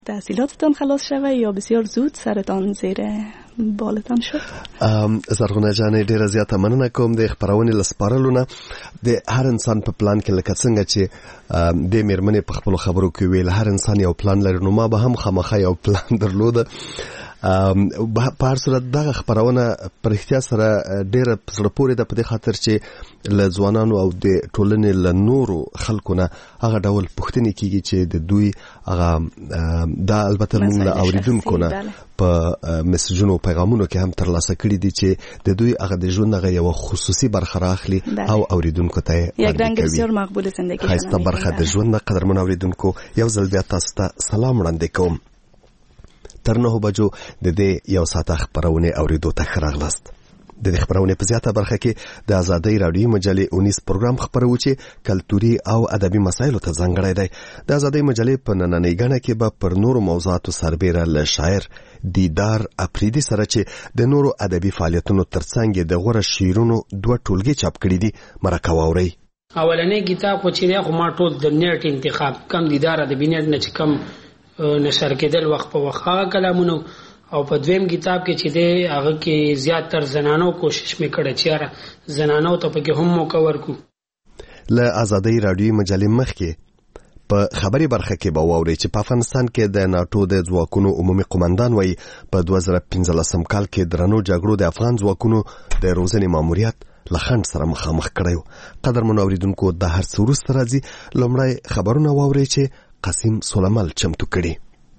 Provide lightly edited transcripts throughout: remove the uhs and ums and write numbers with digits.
تحصیلاتتان خلاص شوه یا بسیار زود سرتان زیر بالتان شد؟ زرغونه جانې ډیره زیاته مننه کوم د خبرونې لسپارلو نه. د هر انسان په پلان کې لکه څنګه چې د میرمنې په خپل خبرو کې ویل هر انسان یو پلان لري، نو ما به هم خامخا یو پلان درلوده. په هر صورت دغه خبرونه پر احتیا سره ډیره زړه پورې ده، په دې خاطر چې له ځوانانو او د ټولنې له نورو خلکو نه هغه ډول پوښتنې کیږي چې د دوی هغه دا البته موږ له اوریدونکو نه په میسجونو پیغامونو کې هم ترلاسه کړي دي چې د دوی هغه د ژوند هغه یو خصوصي برخه راخلي او اوریدونکو ته یک رنگ بسیار مقبول زندگی خاصه برخه د ژوند قدرمن اوریدونکو یو ځل بیا تاسو ته سلام وړاندې کوم. تر 9 بجو د دې یو ساعت خبرونه اوریدو ته راغلاست. د دې خبرونه په زیاته برخه کې د آزادۍ رادیو مجلې 19 پروګرام خبرو چې کلتوري او ادبي مسایلو ته ځانګړی دی. د آزادۍ مجلې په نننۍ غاڼه کې به پر نورو موضوعاتو سربېره له شاعر دیدار اپریدي سره چې د نورو ادبي فعالیتونو ترڅنګ د غوړه شعرونو دوه ټولګي چاپ کړي دي مرکه واوري. اولنې کتاب چې خو ما ټول د نیټ انتخاب کم دیدار د بینټ نه چې کم نشر کېدل وخت په وخت کلامونو، او په دویم کتاب کې چې دی هغه کې زیات تر زنانو کوشش مې کړی چې زنانو ته پکې هم موقع ورکو. له آزادۍ رادیو مجلې مخکې په خبري برخه کې به واوري چې په افغانستان کې د ناتو د ځواکونو عمومي قومندان وایي په 2015 کال کې درنو جګړو د افغان ځواکونو د روزنې ماموریت لخند سره مخامخ کړیو. قدرمن اوریدونکو د هر څه وروسته راځي لومړی خبرونه واوري چې قاسم سلیمال چمتو کړي.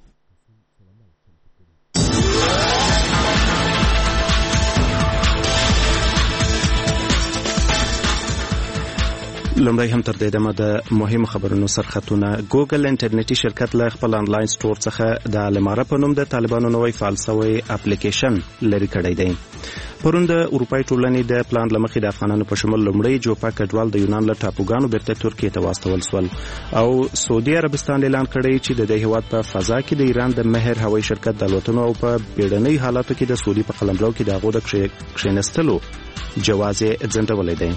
لومړی هم تر دې دمه د مهم خبرونو سرخطونه. ګوګل انټرنیټي شرکت له خپل انلاین سټور څخه د الماره په نوم د طالبانو نوې فعال شوی اپلیکیشن لري کړی دی. پرون د اروپای ټولنې د پلان لمخې د افغانانو په شمول لومړی جوپا کډوال د یونان له ټاپوګانو بیرته ترکیه ته واستول شول او سعودي عربستان اعلان کړی چې د دې هیواد په فضا کې د ایران د مهر هوایي شرکت د الوتنو او په بیړنۍ حالاتو کې د سعودي په قلمرو کې د هغو د کښېنستلو جواز یې ځنډولی دی.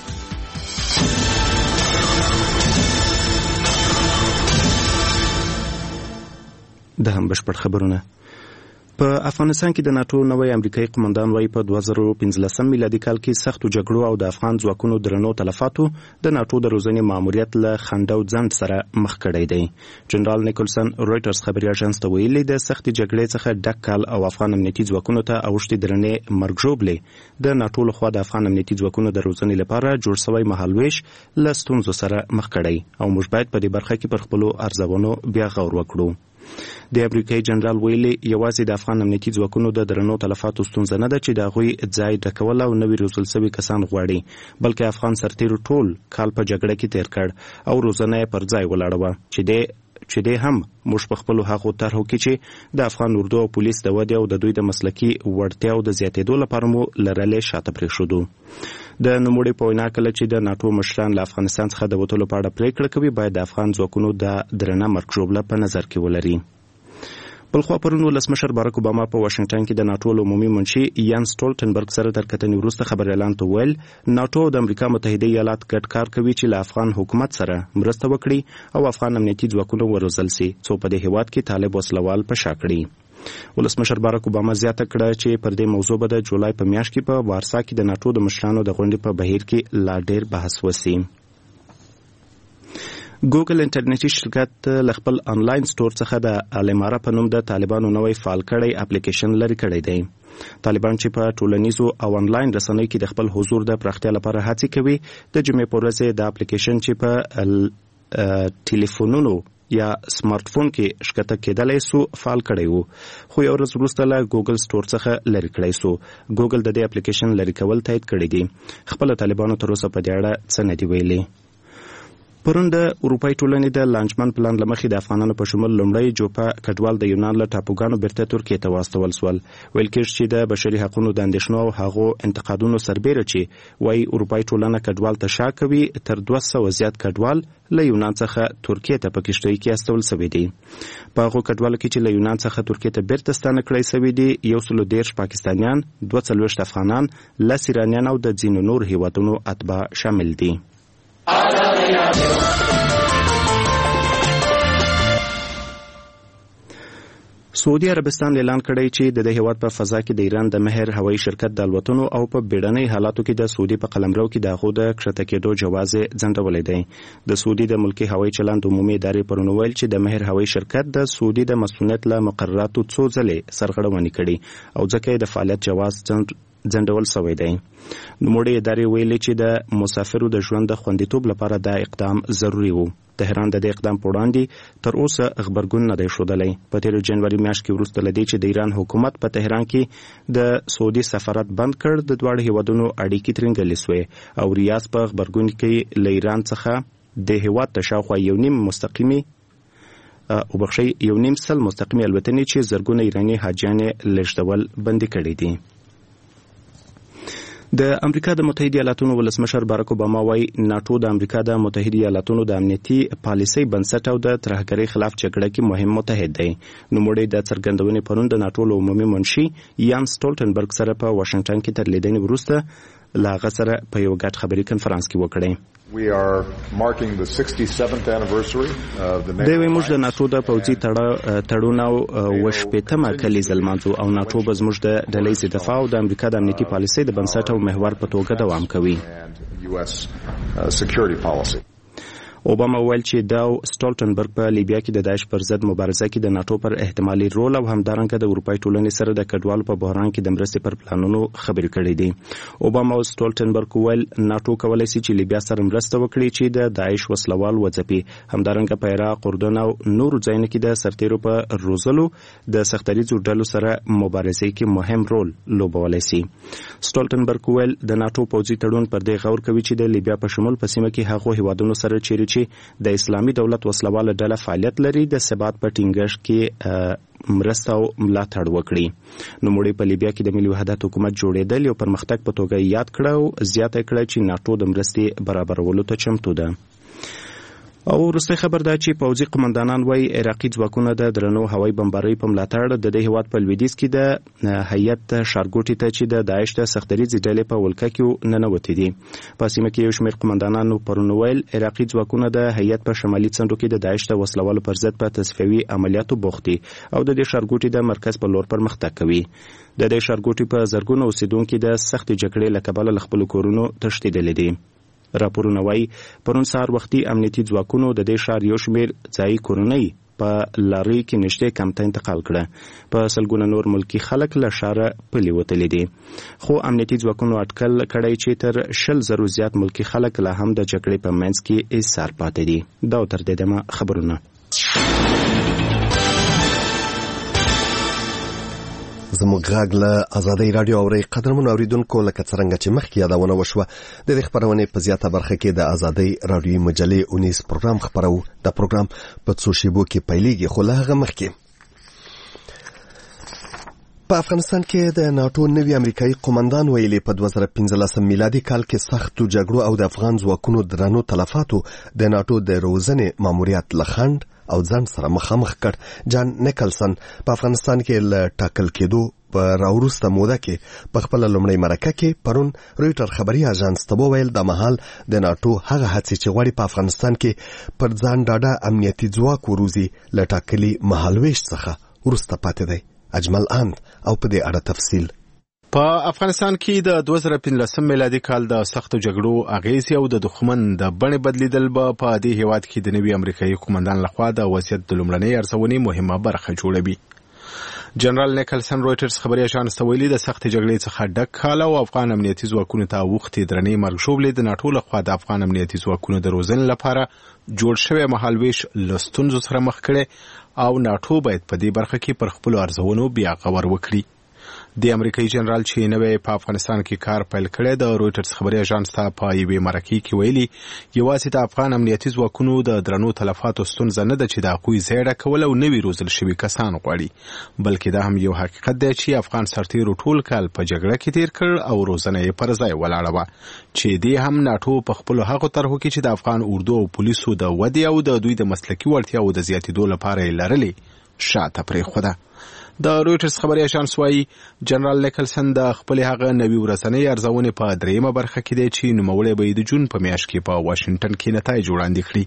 د هم بشپړ خبرونه. په افغانستان کې د ناتو نوې امریکایي قومندان وايي په 2015 میلادي کال کې سختو جګړو او د افغان ځواکونو درنو تلفاتو د ناتو د روزنې ماموریت له خنډ او ځنډ سره مخ کړی دی. جنرال نیکلسن رويټرز خبري اژانس ته ویلي د سختې جګړې څخه ډک کال او افغان امنیتي ځواکونو ته اوښتې درنې مرګ ژوبلې د ناتو لخوا د افغان امنیتي ځواکونو د روزنې لپاره جوړ شوی مهالویش له ستونزو سره مخ کړی او موږ باید په دې برخه کې پر خپلو ارزونو بیا غور وکړو. د امریکایي جنرال ویلي یوازې د افغان امنیتي ځواکونو د درنو تلفاتو ستونزه نه ده چې د هغوی ځای ډکول او نوي روزل شوي کسان غواړي، بلکې افغان سرتیرو ټول کال په جګړه کې تیر کړ او روزنه یې پر ځای ولاړه وه چې دی هم موږ په خپلو هغو طرحو کې چې د افغان اردو او پولیس د ودې او د دوی د مسلکي وړتیاو د زیاتېدو لپاره مو لرلې شاته پرېښودو. د نوموړي په وینا کله چې د ناتو مشران له افغانستان څخه د وتلو په اړه پریکړه کوي باید د افغان ځواکونو د درنه مرګ ژوبله په نظر کې ولري. بلخوا پرون ولسمشر بارک اوباما په واشنگټن کې د ناتو عمومي منشي یان سټولټنبرګ سره تر کتنې وروسته خبر اعلان ته ویل ناتو او د امریکا متحده ایالات ګډ کار کوي چې له افغان حکومت سره مرسته وکړي او افغان امنیتي ځواکونه وروزل شي څو په دې هیواد کې طالب وسلوال په شا کړي. ولسمشر بارک اوباما زیاته کړه چې پر دې موضوع به د جولای په میاشت کې په وارسا کې د ناتو د مشرانو د غونډې په بهیر کې لا ډېر بحث وشي. ګوګل انټرنیټي شرکت له خپل انلاین سټور څخه د الماره په نوم د طالبانو نوې فعال کړی اپلیکیشن لري کړی دی. طالبان چې په ټولنیزو او انلاین رسنیو کې د خپل حضور د پراختیا لپاره هڅې کوي د جمعې په ورځ د اپلیکیشن چې په ټلیفونونو یا سمارټ فون کې شکته کېدلای سو فعال کړی وو، خو یو ورځ وروسته له ګوګل سټور څخه لري کړی سو. ګوګل د دې اپلیکیشن لري کول تایید کړی دی. خپل طالبانو تر اوسه په دې اړه څه نه دی ویلي. پرون د اروپای ټولنې د لانجمن پلان لمخې د افغانانو په شمول لومړی جوپا کډوال د یونان له ټاپوګانو بیرته ترکیه ته واستول شول. ویل کېږي چې د بشري حقوقو د اندېښنو او هغو انتقادونو سربېره چې وایي اروپای ټولنه کډوال ته شا کوي تر 200 زیات کډوال له یونان څخه ترکیه ته په کشتۍ کې استول شوي دي. په هغو کډوالو کې چې له یونان څخه ترکیه ته بیرته ستانه کړی شوي دي 113 پاکستانیان، 42 افغانان، 10 ایرانیان او د ځینو نور هیوادونو اتباع شامل دي. سعودي عربستان اعلان کړی چې د هیواد په فضا کې د ایران د مهر هوایي شرکت د الوتنو او په بیړنۍ حالاتو کې د سعودي په قلمرو کې د هغو د کښته کېدو جواز ځنډولی دی. د سعودي د ملکي هوایي چلند عمومي ادارې پرون وویل چې د مهر هوایي شرکت د سعودي د مسؤلیت له مقرراتو څو ځلې سرغړونې کړي او ځکه یې د فعالیت جواز ځنډول شوی دی. نوموړې ادارې ویلي چې د مسافرو د ژوند د خوندیتوب لپاره دا اقدام ضروري و. تهران د دې اقدام په وړاندې تر اوسه خبرګون نه دی ښودلی. په تېر جنوري میاشت کې وروسته له دې چې د ایران حکومت په تهران کې د سعودي سفارت بند کړ، د دواړو هیوادونو اړیکې ترنګلې سوې او ریاض په خبرګون کې له ایران څخه د هیواد ته شاوخوا یو نیم سل مستقیمي الوتنې چې زرګونه ایراني حاجیانې لېږدول بندي کړي دي. د امریکا د متحده ایالاتونو ولسمشر باراک اوباما وايي ناتو د امریکا د متحده ایالاتونو د امنیتي پالیسۍ بنسټ او د ترهګرۍ خلاف جګړه کې مهم متحد دی. نوموړی د څرګندونې پرون د ناتو له عمومي منشي یان سټولټنبرګ سره په واشنګټن کې تر لیدنې وروسته له هغه سره په یو ګډ خبري کنفرانس کې وکړی. دوی موږ د ناتو د پوځي تړون او 80مه کلیزه لمانځو او ناتو به زموږ د ډلې دفاع او د امریکا د امنیتي پالیسۍ د بنسټ او محور په توګه دوام کوي. اوباما ویل چې دا سټولټنبرګ په لیبیا کې د داعش پر ضد مبارزه کې د ناتو پر احتمالي رول او همدارنګه د اروپای ټولنې سره د کډوالو په بحران کې د مرستې پر پلانونو خبرې کړې دي. اوباما او سټولټنبرګ ویل ناتو کولی شي چې لیبیا سره مرسته وکړي چې د داعش وسلوال وځپي، همدارنګه په عراق، اردن او نورو ځایونو کې د سرتیرو په روزلو د سختدریځو ډلو سره مبارزه کې مهم رول لوبولی شي. سټولټنبرګ ویل د ناتو پوځي تړون پر دې غور کوي چې د لیبیا په شمول په سیمه کې هغو هیوادونو سره چیرې چې د اسلامي دولت وسلواله ډله فعالیت لري د ثبات په ټینګښت کې مرسته او ملاتړ وکړي. نوموړي په لیبیا کې د ملي وحدت حکومت جوړېدل یو پرمختګ په توګه یاد کړه او زیاته کړه چې ناتو د مرستې برابرولو ته چمتو ده. او وروستی خبر دا چې پوځي قمندانان وايي عراقي ځواکونه د درنو هوایي بمبارۍ په ملاتړ د دې هیواد په لویدیځ کې د هیات ښارګوټي ته چې د داعش د سختدریځې ډلې په ولکه کې ننوتې دي. په سیمه کې یو شمېر قمندانانو پرون ویل عراقي ځواکونه د هیات په شمالي څنډو کې د داعش د وسلوالو پر ضد په تصفیوي عملیاتو بوخت دي او د دې ښارګوټي د مرکز په لور پرمختګ کوي. د دې ښارګوټي په زرګونو اوسیدونکو د سختې جګړې له کبله له خپلو کورونو تښتېدلي دي. راپورونه وايي پرون سهار وختي امنیتي ځواکونو د دې ښار یو شمېر ځایي کورنۍ په لارۍ کې نږدې کمپ ته انتقال کړه. په سلګونه نور ملکي خلک له ښاره پلي وتلي دي، خو امنیتي ځواکونو اټکل کړی چې تر 100,000 زیات ملکي خلک لا هم د جګړې په منځ کې ایسار پاتې دي. دا تر دې دمه خبرونه. زموږ غږ له ازادۍ رادیو اوري. قدرمن اوریدونکو، لکه څنګه چې مخکې یادونه وشوه د دې خبرونې په زیاته برخه کې د ازادۍ رادیو مجلې 19 پروګرام خبرو. د پروګرام په څو شیبو کې پیلېږي، خو له هغه مخکې په افغانستان کې د ناتو نوي امریکایي قومندان ویلي په 2015 میلادي کال کې سختو جګړو او د افغان ځواکونو درنو تلفاتو د ناتو د روزنې ماموریت لخند او ځان سره مخامخ کړ. جان نیکلسن په افغانستان کې له ټاکل کېدو په راوروسته موده کې په خپل لومړی مرکه کې پرون رويټر خبري اژانس ته وویل د مهال د ناتو هغه هڅې چې غواړي په افغانستان کې پر ځان ډاډه امنیتي ځواک وروزي له ټاکلي مهالويش څخه وروسته پاتې دی. اجمل اند او په دې اړه تفصیل. په افغانستان کې د 2015 میلادي کال د سختو جګړو اغیزې او د دښمن د بڼې بدلیدل به په دې هیواد کې د نوي امریکایي قومندان لخوا د وضعیت د لومړنۍ ارزونې مهمه برخه جوړوي. جنرال نیکلسن رويټرز خبري اژانس ته ویلي د سختې جګړې څخه ډک کال او افغان امنیتي ځواکونو ته وختي درنې مرګ ژوبلې د ناتو لخوا د افغان امنیتي ځواکونو د روزنې لپاره جوړ شوی مهالويش له ستونزو سره مخ کړي او ناتو باید په دې برخه کې پر خپل ارزونو بیا غور وکړي. د امریکایي جنرال چې نوې په افغانستان کې کار پیل کړی د رويټرز خبري اژانس ته په یوې مرکې کې ویلي یوازې د افغان امنیتي ځواکونو د درنو تلفاتو ستونزه نه ده چې د هغوی ځای ډکول او نوي روزل شوي کسان غواړي، بلکې دا هم یو حقیقت دی چې افغان سرتیرو ټول کال په جګړه کې تیر کړ او روزنه یې پر ځای ولاړه وه چې دې هم ناتو په خپلو هغو طرحو کې چې د افغان اردو او پولیسو د ودې او د دوی د مسلکي وړتیاو د زیاتېدو لپاره یې لرلې شاته پرېښوده. د رويټرز خبري اژانس وايي جنرال نیکلسن د خپل هغه نوي ورځنۍ ارزونې په 3مه برخه کې دی چې نوموړی به د جون په میاشت کې په واشنگټن کې نتایج وړاندې کړي.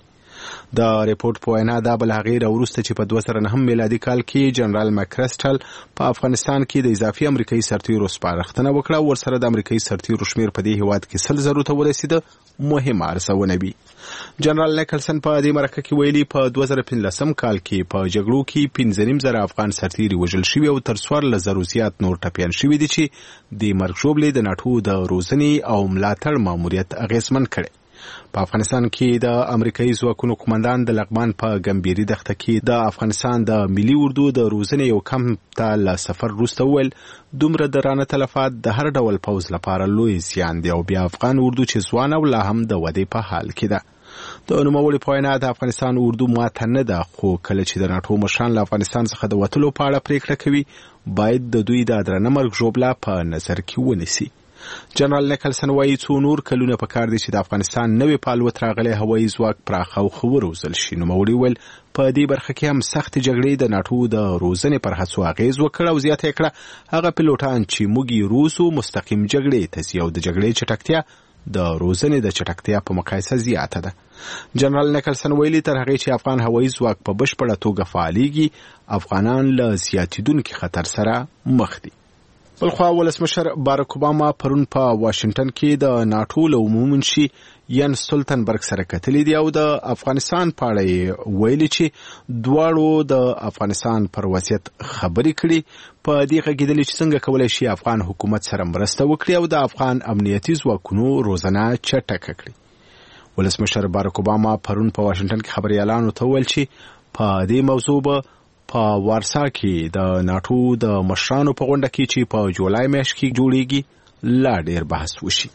د ریپورت په وینا دا بل هغې راوروسته چې په 2009 میلادي کال کې جنرال مکرسټل په افغانستان کې د اضافي امریکایي سرتیرو سپارښتنه وکړه او ورسره د امریکایي سرتیرو شمیر په دې هیواد کې 100,000 ته ورسېده مهمه ارزونه وي. جنرال نیکلسن په دې مرکه کې ویلي په 2015 کال کې په جګړو کې 15,000 افغان سرتیري وژل شوي او تر 14,000 زیات نور ټپیان شوي دي چې د مرګ ژوبلې د ناټو د روزنې او ملاتړ ماموریت اغیزمن کړي. په افغانستان کې د امریکایي ځواکونو قومندان د لغمان په ګمبيري دښته کې د افغانستان د ملي اردو د روزنې یو کمپ ته له سفر وروسته وویل دومره درانه تلفات د هر ډول پوځ لپاره لوی زیان دی او بیا افغان اردو چې ځوانه او لا هم د ودې په حال کې ده. د نوموړي په وینا د افغانستان اردو ماته نه ده خو کله چې د ناټو مشران له افغانستان څخه د وتلو په اړه پریکړه کوي باید د دوی د درنه مرګ ژوبله په نظر کې ونیسي. جنرال نیکلسن وایي څو نور کلونه پکار دي چې د افغانستان نوې پالوت راغلی هوایي ځواک پراخه او ښه وروزل شي. نوموړي ویل په دې برخه کې هم سختې جګړې د ناټو د روزنې پر هڅو اغېز وکړ او زیاته یې کړه هغه پیلوټان چې موږ یې روسو مستقیم جګړې ته ځي او د جګړې چټکتیا د روزنې د چټکتیا په مقایسه زیاته ده. جنرال نیکلسن ویلي تر هغې چې افغان هوایي ځواک په بشپړه توګه فعالېږي افغانان له زیاتېدونکي خطر سره مخ دي. بلخوا ولسمشر باراک اوباما پرون په واشنگټن کې د ناټو له عمومي منشي ین سولتنبرګ سره کتلي دي او د افغانستان په اړه ویلي چې دواړو د افغانستان پر وضعیت خبرې کړي. په دې غږېدلي چې څنګه کولی شي افغان حکومت سره مرسته وکړي او د افغان امنیتي ځواکونو روزنه چټکه کړي. ولسمشر باراک اوباما پرون په واشنگټن کې خبريالانو ته ویل چې په دې موضوع به په وارسا کې د ناټو د مشرانو په غونډه کې چې په جولای میاشت کې جوړیږي لا ډیر بحث وشي.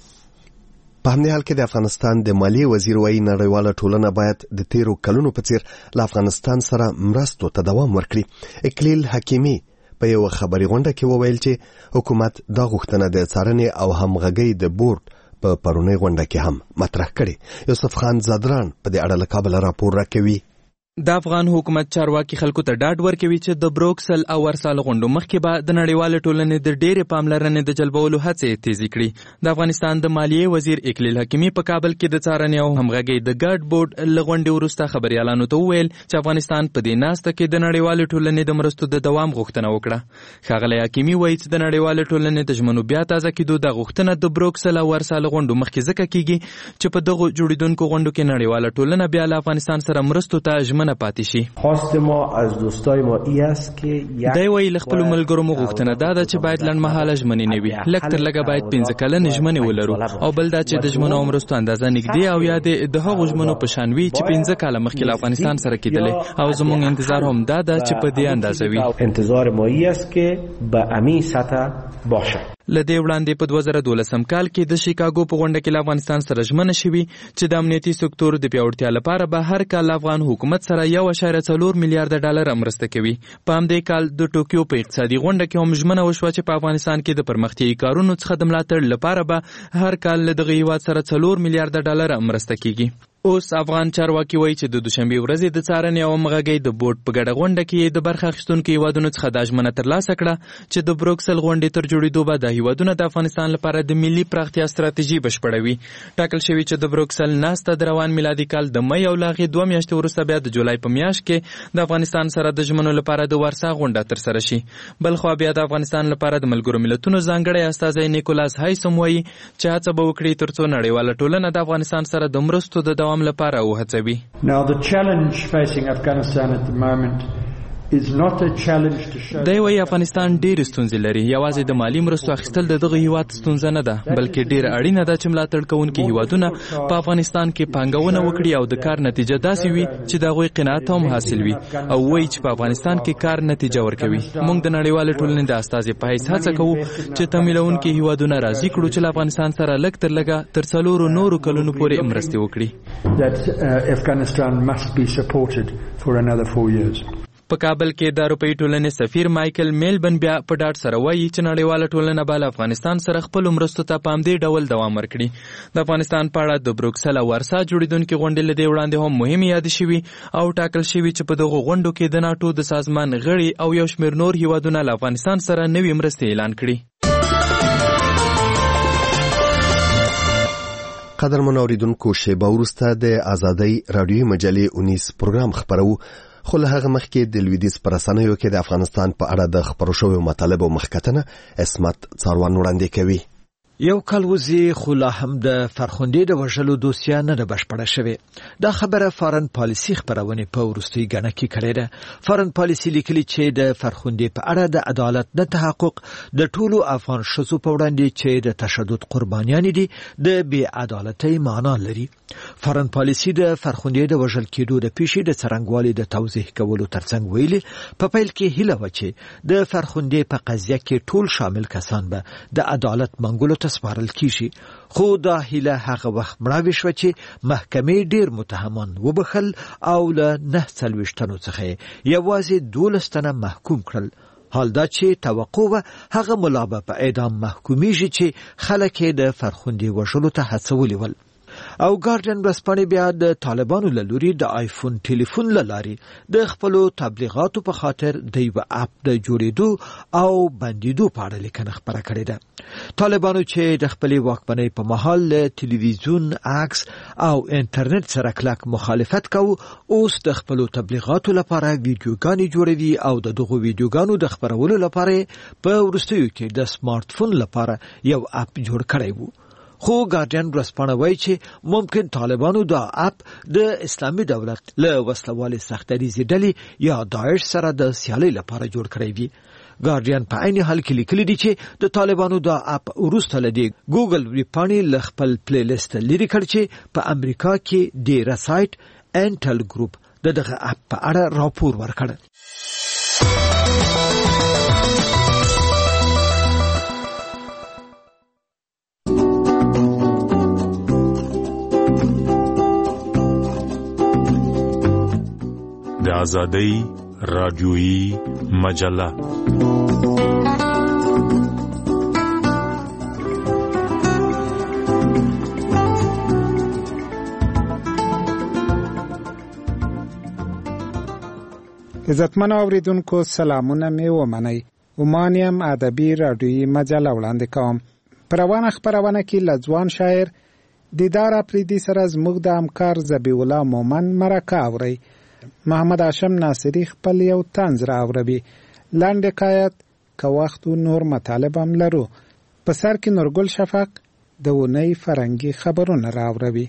په همدې حال کې د افغانستان د مالیې وزیر وایي نړیواله ټولنه باید د تیرو کلونو په څیر له افغانستان سره مرستو ته دوام ورکړي. اکلیل حکیمي په یو خبري غونډه کې وویل چې حکومت دا غوښتنه د څارنې او همغږۍ د بورډ په پرونی غونډه کې هم مطرح کړي. یوسف خان زادران په دې اړه له کابل راپور راکوي. د افغان حکومت چارواکي خلکو ته ډاډ ورکوي چې د بروکسل او ورسال غونډو مخکې به د نړیوال ټولنې د ډېرې پاملرنې د جلبولو هڅې تیزې کړي. د افغانستان د مالیې وزیر اکلیل حکیمي په کابل کې د څارنې او همغږۍ د ګډ بورډ له غونډې وروسته خبريالانو ته وویل چې افغانستان په دې ناسته کې د نړیوال ټولنې د مرستو د دوام غوښتنه وکړه. ښاغلی حکیمي وایي چې د نړیوال ټولنې د ژمنو بیا تازه کېدو د غوښتنه د بروکسل او ورسال غونډو مخکې ځکه کېږي چې په دغو جوړیدونکو غونډو کې نړیواله ټولنه بیا له افغانستان سره مرستو ته ژمنه پاتې شي. خواست ما از دوستای ما ای است که دی وایي له خپلو ملګرو مو غوښتنه دا ده چې باید لنډمهاله ژمنې نه وي. لږ تر لږه باید 15 کلنې ژمنې ولرو او بل دا چې د ژمنو او مرستو اندازه نږدې او یا د هغو ژمنو په شان وي چې 15 کاله مخکې له افغانستان سره کېدلې او زموږ انتظار هم دا ده چې په دې اندازه وي. انتظار ما ای است که به همین سطح باشه. لدې وړاندې په 2012 کال کې د شیکاګو په غونډه کې له افغانستان سره ژمنه شوې چې د امنیتي سکتور د پیاوړتیا لپاره به هر کال افغان حکومت سره 1.4 میلیارډ ډالر مرسته کوي. په همدې کال د ټوکیو په اقتصادي غونډه کې هم ژمنه وشوه چې په افغانستان کې د پرمختیایي کارونو څخه د ملاتړ لپاره به هر کال له دغه هیواد سره 4 میلیارډ ډالر مرسته کیږي. اوس افغان چارواکي وایي چې د دوشنبه ورځې د څارنې او همغږۍ د بورډ په ګډه غونډه کې د برخه اخیستونکو هیوادونو څخه دا ژمنه ترلاسه کړه چې د بروکسل غونډې تر جوړېدو به د هیوادونو د افغانستان لپاره د ملي پراختیا ستراتیژي بشپړوي. ټاکل شوي چې د بروکسل ناسته د روان میلادي کال د مې او له هغې 2 میاشتې وروسته بیا د جولای په میاشت کې د افغانستان سره د ژمنو لپاره د ورسا غونډه ترسره شي. بلخوا بیا د افغانستان لپاره د ملګرو ملتونو ځانګړی استازی نیکولاس هایسم وایي چې هڅه به وکړي ترڅو نړیواله ټولنه د افغانستان سره د مرستو د دوام لپاره وهڅوي. Now the challenge facing Afghanistan at the moment is not a challenge to show. دی وایي افغانستان ډېرې ستونزې لري. یوازې د مالي مرستو اخیستل د دغه هیواد ستونزه نه ده بلکې ډېره اړینه ده چې ملاتړ کوونکي هیوادونه په افغانستان کې پانګونه وکړي او د کار نتیجه داسې وي چې د هغوی قناعت هم حاصل وي او وایي چې په افغانستان کې کار نتیجه ورکوي. موږ د نړیوالې ټولنې د استازي په حیث هڅه کوو چې تمویلونکي هیوادونه راضي کړو چې له افغانستان سره لږ تر لږه تر 4 نورو کلونو پورې مرستې وکړي. That Afghanistan must be supported for another 4 years. په کابل کې د اروپایي ټولنې سفیر مایکل میلبن بیا په ډاډ سره وایي چې نړیواله ټولنه به له افغانستان سره خپلو مرستو ته په همدې ډول دوام ورکړي. د افغانستان په اړه د بروکسل او ورسا جوړېدونکې غونډې له دې وړاندې هم مهمې یادې شوي او ټاکل شوي چې په دغو غونډو کې د ناټو د سازمان غړي او یو شمېر نور هیوادونه له افغانستان سره نوې مرستې اعلان کړي. قدرمن اوریدونکو شیبه وروسته د ازادۍ رادیوي مجلې 19 پروګرام خبرو خو له هغه مخکې د لویدیځ پر رسنیو کې د افغانستان په اړه د خبرو شویو مطالبو مخکتنه عصمت څاروان وړاندې کوي. یو کال وزي خو لا هم د فرخندې د وژلو دوسیه نه ده بشپړه شوې. دا خبره فارن پالیسي خبرونه په وروستي غاڼه کې کړې ده. فارن پالیسي لیکلي چې د فرخندې په اړه د عدالت نه تحقق د ټولو افغان شذو په وړاندې چې د تشدد قربانیان دي د بې عدالتۍ معنا لري. فارن پالیسي د فرخندې د وژل کېدو د پیښې د څرنګوالي د توضیح کولو ترڅنګ ویلي په پیل کې هیله و چې د فرخندې په قضیه کې ټول شامل کسان به د عدالت منګولو ته سپارل کیږي. خو دا هیله هغه وخت مړاوې شوه چې محکمې ډیر متهمان وبخل او له 9 تنو څخه یوازې 12 تنه محکوم کړل. حال دا چې توقع و هغه ملا به په اعدام محکومیږي چې خلک د فرخندې وژلو ته هڅولي ول. او ګارډین ورځپاڼې بیا د طالبانو له لوري د آیفون ټلیفون له لارې د خپلو تبلیغاتو په خاطر د یو اپ د جوړېدو او بندیدو په اړه لیکنه خپره کړې ده. طالبانو چې د خپلې واکمنۍ په مهال له تلویزیون، عکس او انټرنیټ سره کلک مخالفت کوي، اوس د خپلو تبلیغاتو لپاره ویډیوګانې جوړوي او د دغو ویډیوګانو د خپرولو لپاره په وروستیو کې د سمارټ فون لپاره یو اپ جوړ کړی وو. خو ګارډین ورځپاڼه وایي چې ممکن طالبانو دا اپ د اسلامي دولت له وسلوالې سختدریزې ډلې یا داعش سره د سیالۍ لپاره جوړ کړی وي. ګارډین په عین حال کې لیکلي دي چې د طالبانو دا اپ وروسته له دې ګوګل ویبپاڼې له خپل پلی لیست لرې کړ چې په امریکا کې ډیره سایټ انټل ګروپ دغه اپ په اړه راپور ورکړ. د ازادۍ رادیویی مجله عزتمن اوریدونکو سلامونه می ومنئ. ومانیم ادبی رادیویی مجله وړاندې کوم. پروانه خبرونه کې لځوان شاعر دیدار اپریدي سره زموږ د همکار ذبیح الله مومن مرکه اوري. محمد هاشم ناصری خپل یو طنز راوړي. لاندې حکایت که وخت نور مطالب هم لرو. په سر کې نورګل شفق د ونی فرنګي خبرونه راوړي.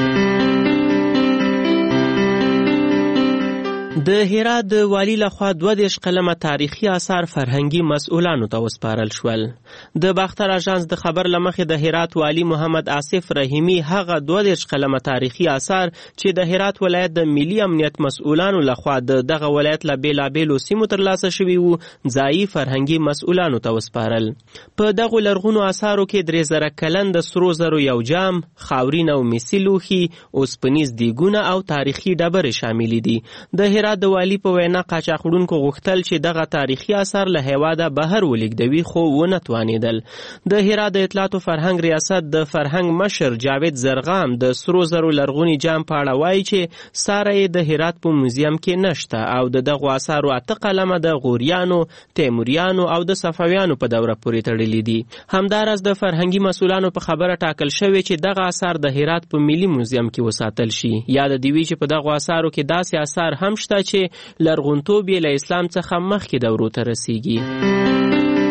د هرات د والی لخوا 22 قلمه تاریخي آثار فرهنګي مسؤلانو ته وسپارل شول. د باختر اژانس د خبر لمخې د هرات والی محمد آصف رحیمی هغه 22 قلمه تاریخي آثار چې د هرات ولایت د ملي امنیت مسؤلانو لخوا دغه ولایت له بیلابیلو سیمو ترلاسه شوي وو ځایي فرهنګي مسؤلانو ته وسپارل. په دغو لرغونو آثارو کې 3000 کلن د سرو زرو یو جام، خاورین او مسي لوښي، اوسپنیز دیګونه او تاریخي ډبرې شامل دي. د د والی په وینا قاچاقړونکو غوښتل چې دغه تاریخي آثار له هیواده بهر ولیږدوي خو ونه توانېدل. د هرات د اطلاعات او فرهنګ ریاست د فرهنګ مشر جاوید زرغام د سرو زرو لرغوني جام په اړه وایي چې ساره یې د هرات په موزیم کې نشته او د دغو آثارو 8 قلمه د غوریانو، تیموریانو او د صفویانو په دوره پورې تړلي دي. همداراز د فرهنګي مسؤلانو په خبره ټاکل شوی چې دغه آثار د هرات په ملي موزیم کې وساتل شي. یاد دی وی چې په دغو آثارو کې داسې آثار هم شته چې لرغونتوب یې له اسلام څخه مخکې دورو ته رسیږي.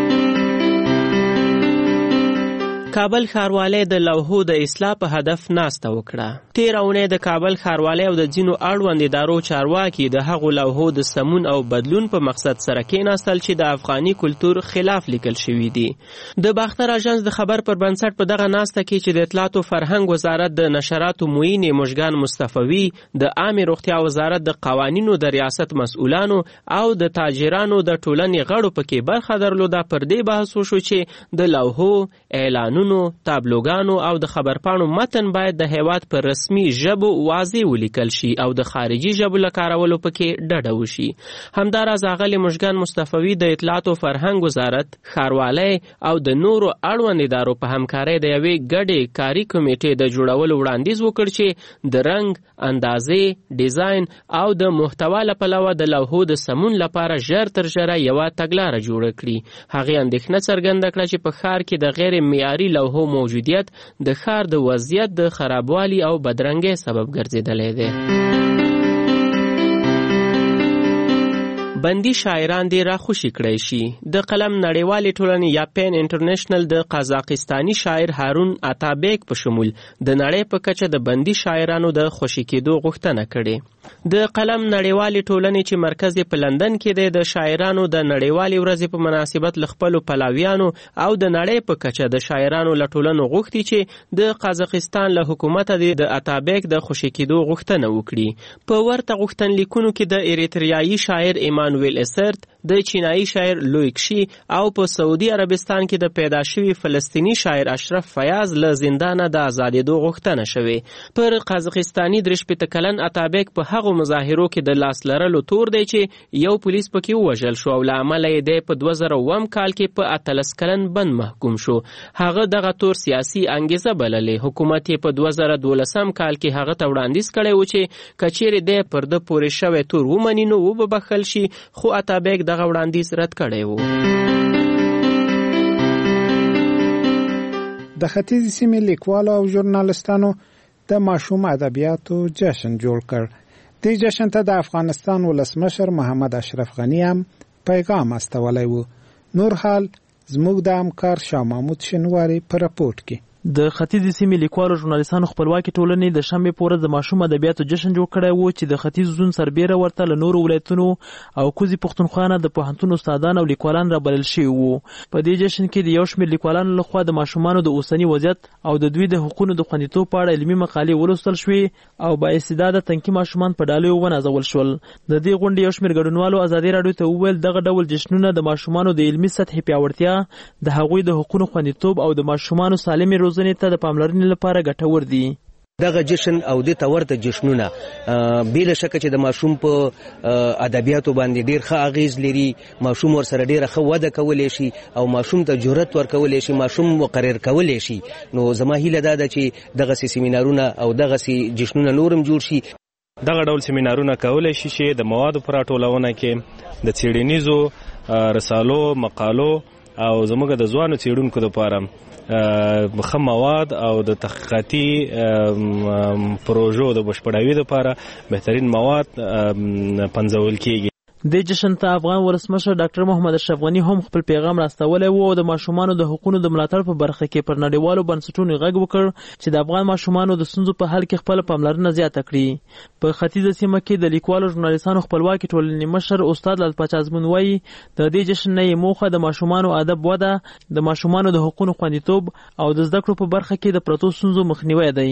کابل ښاروالۍ د لوحو د اصلاح په هدف ناسته وکړه. تېره اونۍ د کابل ښاروالۍ او د ځینو اړوند ادارو چارواکي د هغو لوحو د سمون او بدلون په مقصد سره کېناستل چې د افغاني کلتور خلاف لیکل شوي دي. د باختر اژانس د خبر پر بنسټ په دغه ناسته کې چې د اطلاعات او فرهنګ وزارت د نشراتو معین مشګان مصطفوي، د عامه روغتیا وزارت د قوانینو د ریاست مسؤلانو او د تاجرانو د ټولنې غړو پکې برخه درلوده. پر دې بحث وشو چې د لوحو، اعلانونو، تابلوګانو او د خبرپاڼو متن باید د هیواد پر رسمي ژبو واضح ولیکل شي او د خارجي ژبو له کارولو پکې ډډه وشي. همداراز اغلې مشګان مصطفوي د اطلاعات او فرهنګ وزارت، ښاروالۍ او د نورو اړوند ادارو په همکارۍ د یوې ګډې کاري کمیټې د جوړولو وړاندیز وکړ چې د رنګ، اندازې، ډیزاین او د محتوا له پلوه د لوحو د سمون لپاره ژر تر ژره یوه تګلاره جوړه کړي. هغې اندېښنه څرګنده کړه چې په ښار کې د غیر معیاري لوحو موجودیت د ښار د وضعیت د خرابوالي او بدرنګۍ سبب ګرځېدلی دی. بندي شاعران دې راخوشي کړی شي. د قلم نړیوالې ټولنې یا پین انټرنیشنل د قزاقستاني شاعر هارون اتابیک په شمول د نړۍ په کچه د بندي شاعرانو د خوشي کېدو غوښتنه کړې. د قلم نړیوالې ټولنې چې مرکز په لندن کې دی د شاعرانو د نړیوالې ورځې په مناسبت له خپلو پلاویانو او د نړۍ په کچه د شاعرانو له ټولنو غوښتي چې د قزاقستان له حکومته د اتابیک د خوشي کېدو غوښتنه وکړي. په ورته غوښتنلیکونو کې د اریتریایي شاعر ایمانویل اسرت، د چینایي شاعر لویکشي او په سعودي عربستان کې د پیدا شوي فلسطینی شاعر اشرف فیاض له زندانه د ازادېدو غوښتنه شوې. پر قزاقستاني 63 کلن اتابیک په هغو مظاهرو کې د لاس لرلو تور دی چې یو پولیس پکې ووژل شو او له امله یې دی په 2009 کال کې په 18 کلن بند محکوم شو. هغه دغه تور سیاسي انګیزه بللې. حکومت یې په 2012 کال کې هغه ته وړاندیز کړی و چې کچېرې دی پر ده پورې شوی تور ومني نو وبخښل شي، خو اتابیک دغه وړاندیز رد کړی و. د ختیځې سیمې لیکوالو او ژورنالستانو د ماشوم ادبیاتو جشن جوړ کړ. دې جشن ته د افغانستان ولسمشر محمد اشرف غنی هم پیغام استولی و. نور حال زموږ د همکار شاه محمود شنواري په راپورټ کې. د ختیځې سیمې لیکوالو ژورنالستانو خپلواکي ټولنې د شنبې په ورځ د ماشوم ادبیاتو جشن جوړ کړی و چې د ختیځ زون سربیره ورته له نورو ولایتونو او کوزي پښتونخوا نه د پوهنتون استادان او لیکوالان رابلل شوي وو. په دې جشن کې د یو شمېر لیکوالانو لخوا د ماشومانو د اوسني وضعیت او د دوی د حقوقو د خوندیتوب په اړه علمي مقالې ولوستل شوې او بااستعداده تنکي ماشومان په ډالیو ونازول شول. د دې غونډې یو شمېر ګډونوالو ازادي راډیو ته وویل دغه ډول جشنونه د ماشومانو د علمي سطحې پیاوړتیا، د هغوی د حقوقو خوندیتوب او د ماشومانو سالمې روزنې ته د پاملرنې لپاره ګټور دي. دغه جشن او د تورته جشنونه بلا شک چې د ماشوم په ادبیاتو باندې ډیر ښه اغیز لري. ماشوم ور سره ډیره ښه وده کولی شي او ماشوم ته جرأت ورکولی شي، ماشوم مقرر کولی شي. نو زما هیله دا ده چې دغه سیمینارونه او دغه جشنونه نورم جوړ شي. دغه ډول سیمینارونه کولی شي چې د موادو پر راټولونه کې د څېړنیزو رسالو، مقالو او زموږ د ځوانو څېړونکو لپاره ښه مواد او د تحقیقاتي پروژو د بشپړاوي لپاره بهترین مواد پنځول کیږي. د جشن ته افغان ولسمشر ډاکټر محمد اشرف غنی هم خپل پیغام راستولی و او د ماشومانو د حقوقو د ملاتړ په برخه کې پر نړیوالو بنسټونو غږ وکړ چې د افغان ماشومانو د ستونزو په حل کې خپل پاملرنه زیاته کړي. په ختیځه سیمه کې د لیکوالو ژورنالستانو خپلواکي ټولنې مشر استاد لال پاچا ازمون وایي د دې جشن نه موخه د ماشومانو ادب وده، د ماشومانو د حقوقو خوندیتوب او د زده کړو په برخه کې د پرتو ستونزو مخنیوی دی.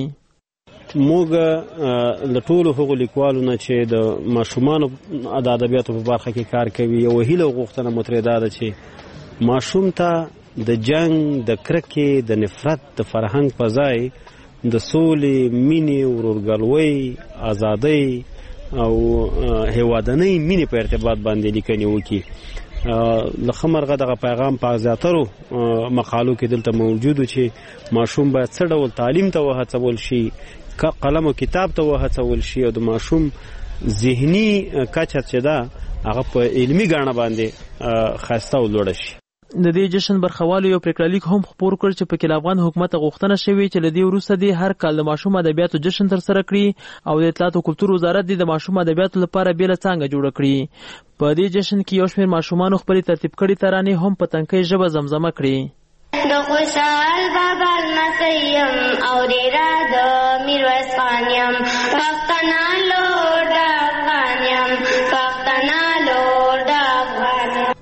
موږ له ټولو هغو لیکوالو نه چې د ماشومانو د ادبیاتو په برخه کې کار کوي یو هیله غوښتنه مو ترې دا ده چې ماشوم ته د جنګ، د کرکې، د نفرت، د فرهنګ په ځای د سولې، مینې، ورورګلوۍ، ازادۍ او هیوادنۍ مینې په ارتباط باندې لیکنې وکړي. له ښه مرغه دغه پیغام په زیاترو مقالو کې دلته موجود و چې ماشوم باید څه ډول تعلیم ته وهڅول شي، قلم او کتاب ته وهڅول شي او د ماشوم ذهني کچه چې ده هغه په علمي ګاڼه باندې ښایسته او لوړه شي. د دې جشن برخوالو یو پریکړلیک هم خپور کړ چې پکې له افغان حکومت غوښتنه شوې چې له دې وروسته دی هر کال د ماشوم ادبیاتو جشن ترسره کړي او د اطلاعات او کلتور وزارت د ماشوم ادبیاتو لپاره بیل څنګه جوړ کړي. په دې جشن کې یو شمېر ماشومانو خپل ترتیب کړي ترانې هم په تنکۍ ژبه زمزمه کړي. د خوشحال بابا لمسیم اورېره د میرویس خان یم، پښتنه لور د افغان یم، پښتنه لور د افغان یم.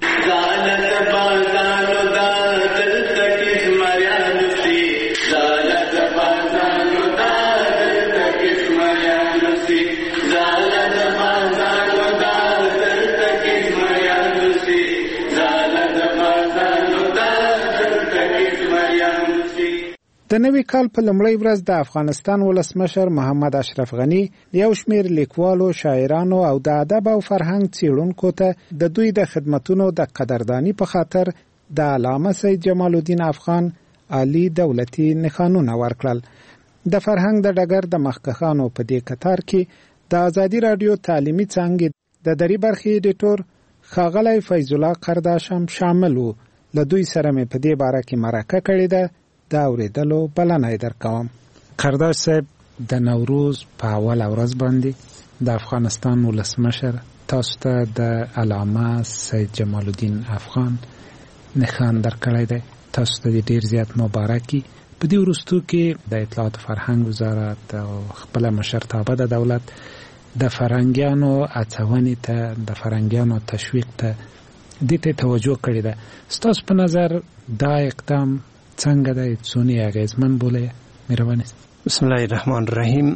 د نوي کال په لومړۍ ورځ د افغانستان ولسمشر محمد اشرف غنی یو شمېر لیکوالو، شاعرانو او د ادب او فرهنګ څېړونکو ته د دوی د خدمتونو د قدرداني په خاطر د علامه سید جمال الدین افغان عالی دولتي نښانونه ورکړل. د فرهنګ د ډګر د مخکښانو په دې کتار کې د ازادي راډیو تعلیمي څانګې د دري برخې ایډیټور ښاغلی فیض الله قرداش هم شامل و. له دوی سره مې په دې باره کې مرکه کړې ده. د اورېدلو بلنه درکوم. قرداش صاحب د نوروز په اول ورځ باندې د افغانستان ولسمشر تاسو ته د علامه سید جمال الدین افغان نښان درکړی دی. تاسو ته ډیر زیات مبارکي. په دې وروستو کې د اطلاعات فرهنګ وزارت او خپل مشرتابه د دولت د فرهنګیانو اڅونې ته د فرهنګیانو تشویق ته دې ته توجه کړې ده. ستاسو په نظر دا اقدام څنګه دی؟ څونه اغیزمن بولئ؟ مهرباني. بسم الله الرحمن الرحیم.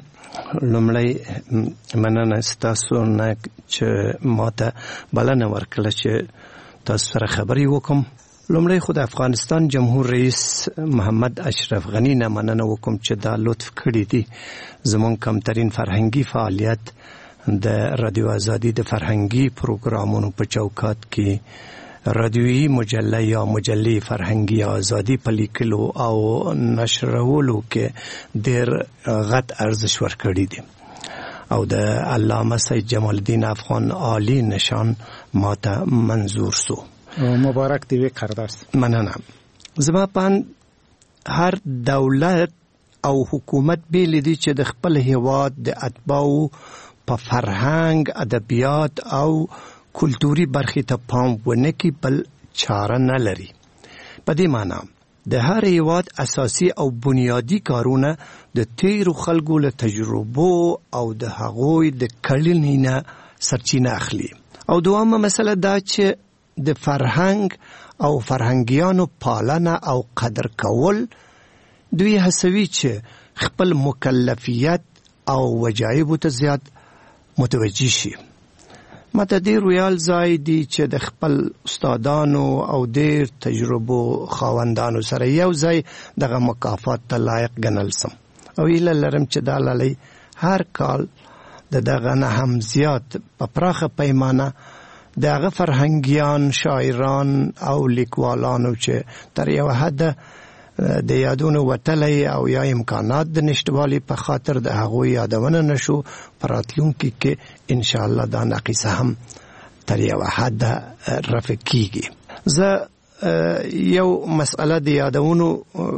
لومړی مننه ستاسو نه چې ماته بلنه ورکړه چې تاسو سره خبرې وکم. لومړی خو د افغانستان جمهور رئیس محمد اشرف غنی نه مننه وکم چې دا لطف کړی دی زمون کمترین فرهنګي فعالیت د رادیو آزادي د فرهنګي پروګرامونو په چوکاټ کې رادیویي مجله یا مجلې فرهنګي آزادي په لیکلو او نشرولو کې ډېر غټ ارزښت ورکړی دی او د علامه سید جمال الدین افغان عالی نشان ماته منظور سو. مبارک دی وی قرداش. مننه. زما پان هر دولت او حکومت بیل دی چې د خپل هیواد د اتباعو په فرهنګ، ادبیات او کلتوري برخې ته پام ونه کړي بل چاره نه لري. په دې معنی د هر هیواد اساسي او بنیادی کارونه د تیرو خلکو له تجربو او د هغوی د کړنې نه سرچینه اخلي. او دوامه مسله دا چې د فرهنګ او فرهنګیانو پالنه او قدر کول دوی هڅوي چې خپل مکلفیت او وجایب ته زیات متوجه شي. ماته ډېر ویل ځای دی چې د خپل استادانو او ډېر تجربو خاوندانو سره یو ځای دغه مکافات ته لایق ګڼل سم او هیله لرم چې دا لالی هر کال دغه نه هم زیات په پراخه پیمانه دغه فرهنګیان، شاعران او لیکوالانو چې تر یو حد د یادونو وتلی او یا امکانات د نشتوالي په خاطر د هغوی یادونه نشو، په راتلونکي کې انشاءالله دا نقیصه هم تر یو حد رفع کیږي. زه یو مسئله د یادونو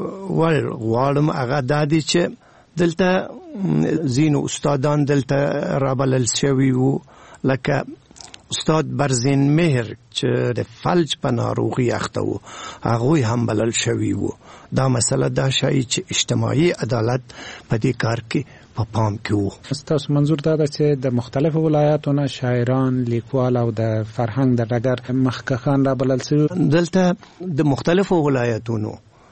غواړم، هغه دا دی چې دلته ځینو استادان دلته رابلل شوي وو، لکه استاد برزین مهر چې د فلج په ناروغي اخته وو، هغوی هم بلل شوي وو. دا مسله دا شایي چې اجتماعي عدالت په دې کار کې په پام کې وو. ستاسو منظور دا ده چې د مختلفو ولایاتو نه شاعران، لیکوال او د فرهنګ د ډګر مخکښان رابلل شوي؟ دلته د مختلفو ولایتونو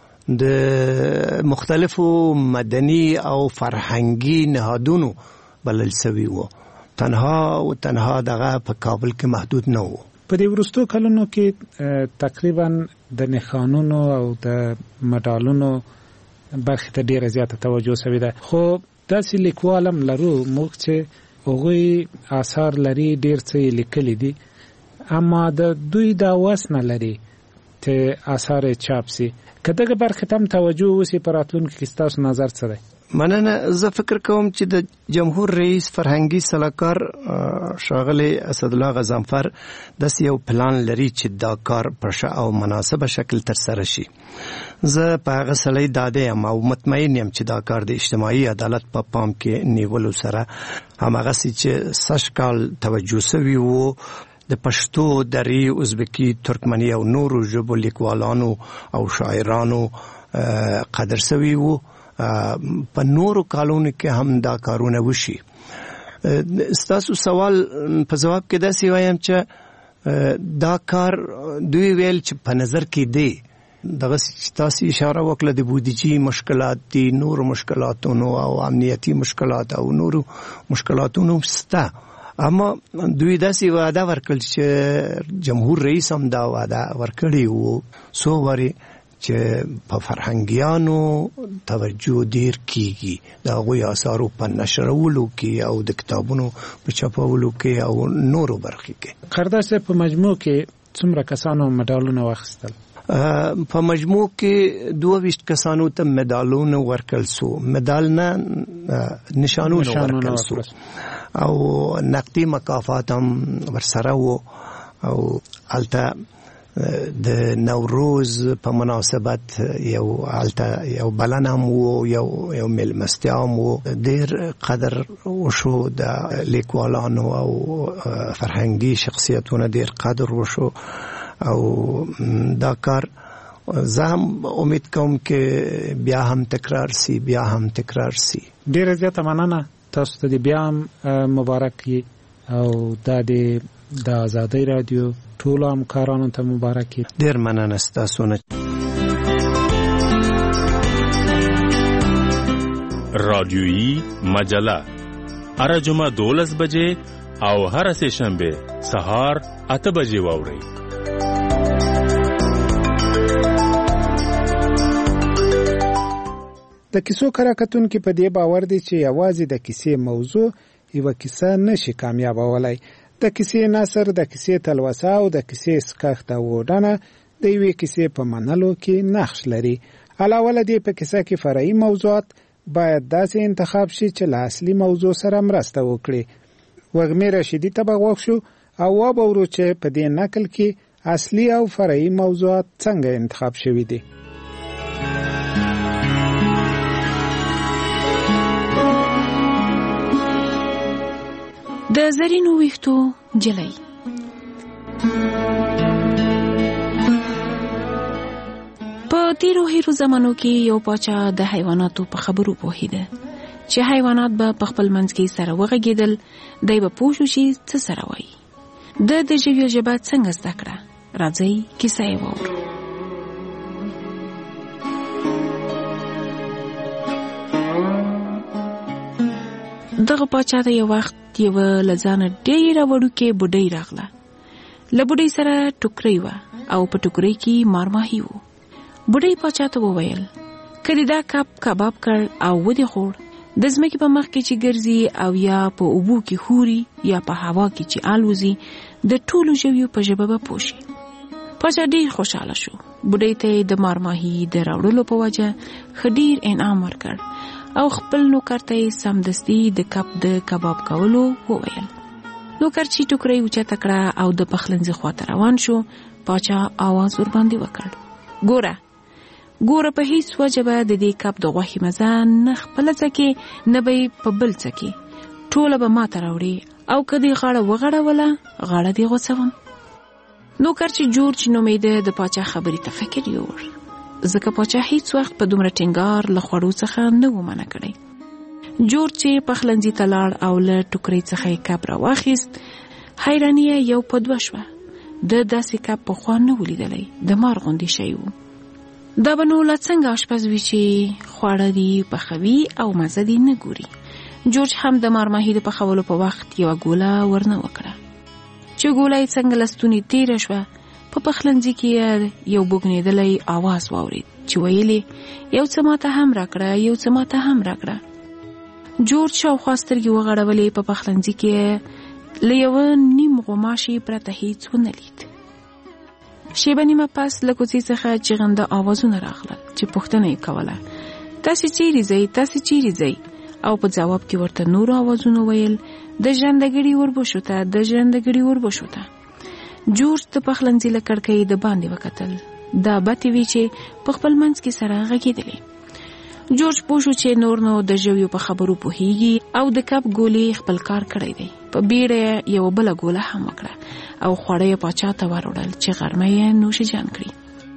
د مختلفو مدني او فرهنګي نهادونو بلل شوي وو. تنها دغه په کابل کې محدود نه وو. په دې وروستو کلونو کې تقریبا د نښانونو او د مډالونو برخې ته ډیره زیاته توجه شوې ده، خو داسې لیکوال هم لرو موږ چې هغوی آثار لري، ډیر څه لیکلي دي، اما د دوی دا وس نه لري چې آثار چاپ سي. که دغه برخې ته هم توجه وسي په راتلونکي کې ستاسو نظر څه دی؟ مننه. زه فکر کوم چې د جمهور رئیس فرهنګي سلاکار ښاغلی اسدالله غضنفر داسې یو پلان لري چې دا کار په ښه او مناسبه شکل ترسره شي. زه په هغه سړی ډاډه یم او مطمئن یم چې دا کار د اجتماعي عدالت په پام کې نیولو سره هماغسې چې سږ کال توجه سوي وو د پښتو، دري، ازبکي، ترکمني او نورو ژبو لیکوالانو او شاعرانو قدر سوي وو. په نورو کالونو کې هم دا کارونه وشي. ستاسو سوال په جواب کې داسې وایم چې دا کار دوی ویل چې په نظر کې دی. دغه تاسو اشاره وکړه د بودیجې مشکلات دي، نورو مشکلاتونو او امنیتي مشکلات او نورو مشکلاتونو شته، اما دوی داسې وعده ورکړل چې جمهور رئیس هم دا وعده ورکړی وو څو وارې چې په فرهنګیانو توجه ډیر کیږي، د هغوی آثارو په نشرولو کې او د کتابونو په چاپولو کې او نورو برخې کې. قرداش په مجموع کې څومره کسانو مډالونه واخیستل؟ په مجموع کې 22 کسانو ته مډالونه ورکړل سو، مډال نه نشانونه ورکړل سو او نقدي مکافات هم ورسره وو. او البته د نوروز په مناسبت یو بلنه مو یو ملمستیا مو ډیر قدر وشو د لیکوالانو او فرهنګي شخصیتونو ډیر قدر وشو او دا کار زه هم امید کوم چې بیا هم تکرار سي ډیر زیاته مننه تاسو ته بیا هم مبارک او د آزادۍ رادیو ټول همکارانو ته مبارک ډیر مننه ستاسو نه رادیویی مجله هر جمعه 12 بجې او هر سه شنبه سهار 8 بجې واورئ. د کیسو کراکتونکو په دې باور دي چې یوازې د کیسې موضوع یو کیسه نشي کامیابولای. د کیسې نثر، د کیسې تلوسه او د کیسې سکښت او وډانه د یوې کیسې په منلو کې نقش لري. علاوه له دې په کیسه کې فرعي موضوعات باید داسې انتخاب شي چې له اصلي موضوع سره مرسته وکړي. وږمې رشیدي ته به غوږ شو او وبورو چې په دې نقل کې اصلي او فرعي موضوعات څنګه انتخاب شوي دي. د زرینو ویښتو جلۍ. په تیرو هیرو زمانو کې یو پاچا د حیواناتو په خبرو پوهیده چې حیوانات به په خپل منځ کې سره وغږیدل. دی به پوه شو چې څه سره وایي. د ژویو ژبه څنګه زده کړه؟ راځئ کیسه یې واورو. دغه پاچا ته یو وخت یو لزانه ډیره وړوکې بوډۍ راغله. له بوډۍ سره ټوکرۍ وه او په ټوکرۍ کې مارماهي و. بوډۍ پاچا ته وویل که دې دا کباب کړ او ودې خوړ، د ځمکې په مخ کې چې ګرځي او یا په اوبو کې خوري یا په هوا کې چې الوزي، د ټولو ژویو په ژبه به پوه شي. پاچا ډیر خوشحاله شو. بوډۍ ته یې د مارماهي د راوړلو په وجه ښه ډیر انعام ورکړ او خپل نوکر ته یې سمدستي د کب د کباب کولو وویل. نوکر چې ټوکرۍ اوچته کړه او د پخلنځي خواته روان شو، پاچا آواز ورباندې وکړ، ګوره په هیڅ وجه به د دې کب د غوښې مزه نه خپله څکې نه به یې په بل څکې، ټوله به ماته راوړې او که دې غاړه وغړوله غاړه دې غوڅوم. نوکر چې جورج نومېده د پاچا خبرې ته فکر یووړ، ځکه پاچا هیڅ وخت په دومره ټینګار له خوړو څخه نه و منع کړی. جورج چې پخلنځي ته لاړ او له ټوکرۍ څخه یې کب راواخیست، حیراني یې یو په دوه شوه. د داسې کب پخوا نه و لیدلی، د مار غوندې شی و. دا به نو لا څنګه اشپز وي چې خواړه دي پخوي او مزه دي نه ګوري. جورج هم د مارماهي د پخولو په وخت یوه ګوله ورنه وکړه. چې ګوله یې څنګه له ستونې تېره شوه، په پخلنځي کې یو بوږنېدلی آواز واورېد چې ویلې یو څه ماته هم راکړه، یو څه ماته هم راکړه. جورج شاوخوا سترګې وغړولې، په پخلنځي کې له یوه نیم غوماشي پرته هیڅ ونه لید. شیبه نیمه پس له کوڅې څخه چغنده آوازونه راغلل چې پوښتنه یې کوله، تاسې چیرې ځئ، تاسې چیرې ځئ؟ او په ځواب کې ورته نورو آوازونه ویل، د ژرندګړي وربشو ته، د ژرندګړي وربشو ته. جورج د پخلنځي له کړکۍ د باندې وکتل. دا بتې وې چې په خپل منځ کې سره غږېدلې. جورج پوه شو چې نور نو د ژویو په خبرو پوهیږي او د کب ګولې خپل کار کړی دی. په بیړه یو بله ګوله هم وکړه او خواړه یې پاچا ته وروړل چې غرمه یې نوش جان کړي.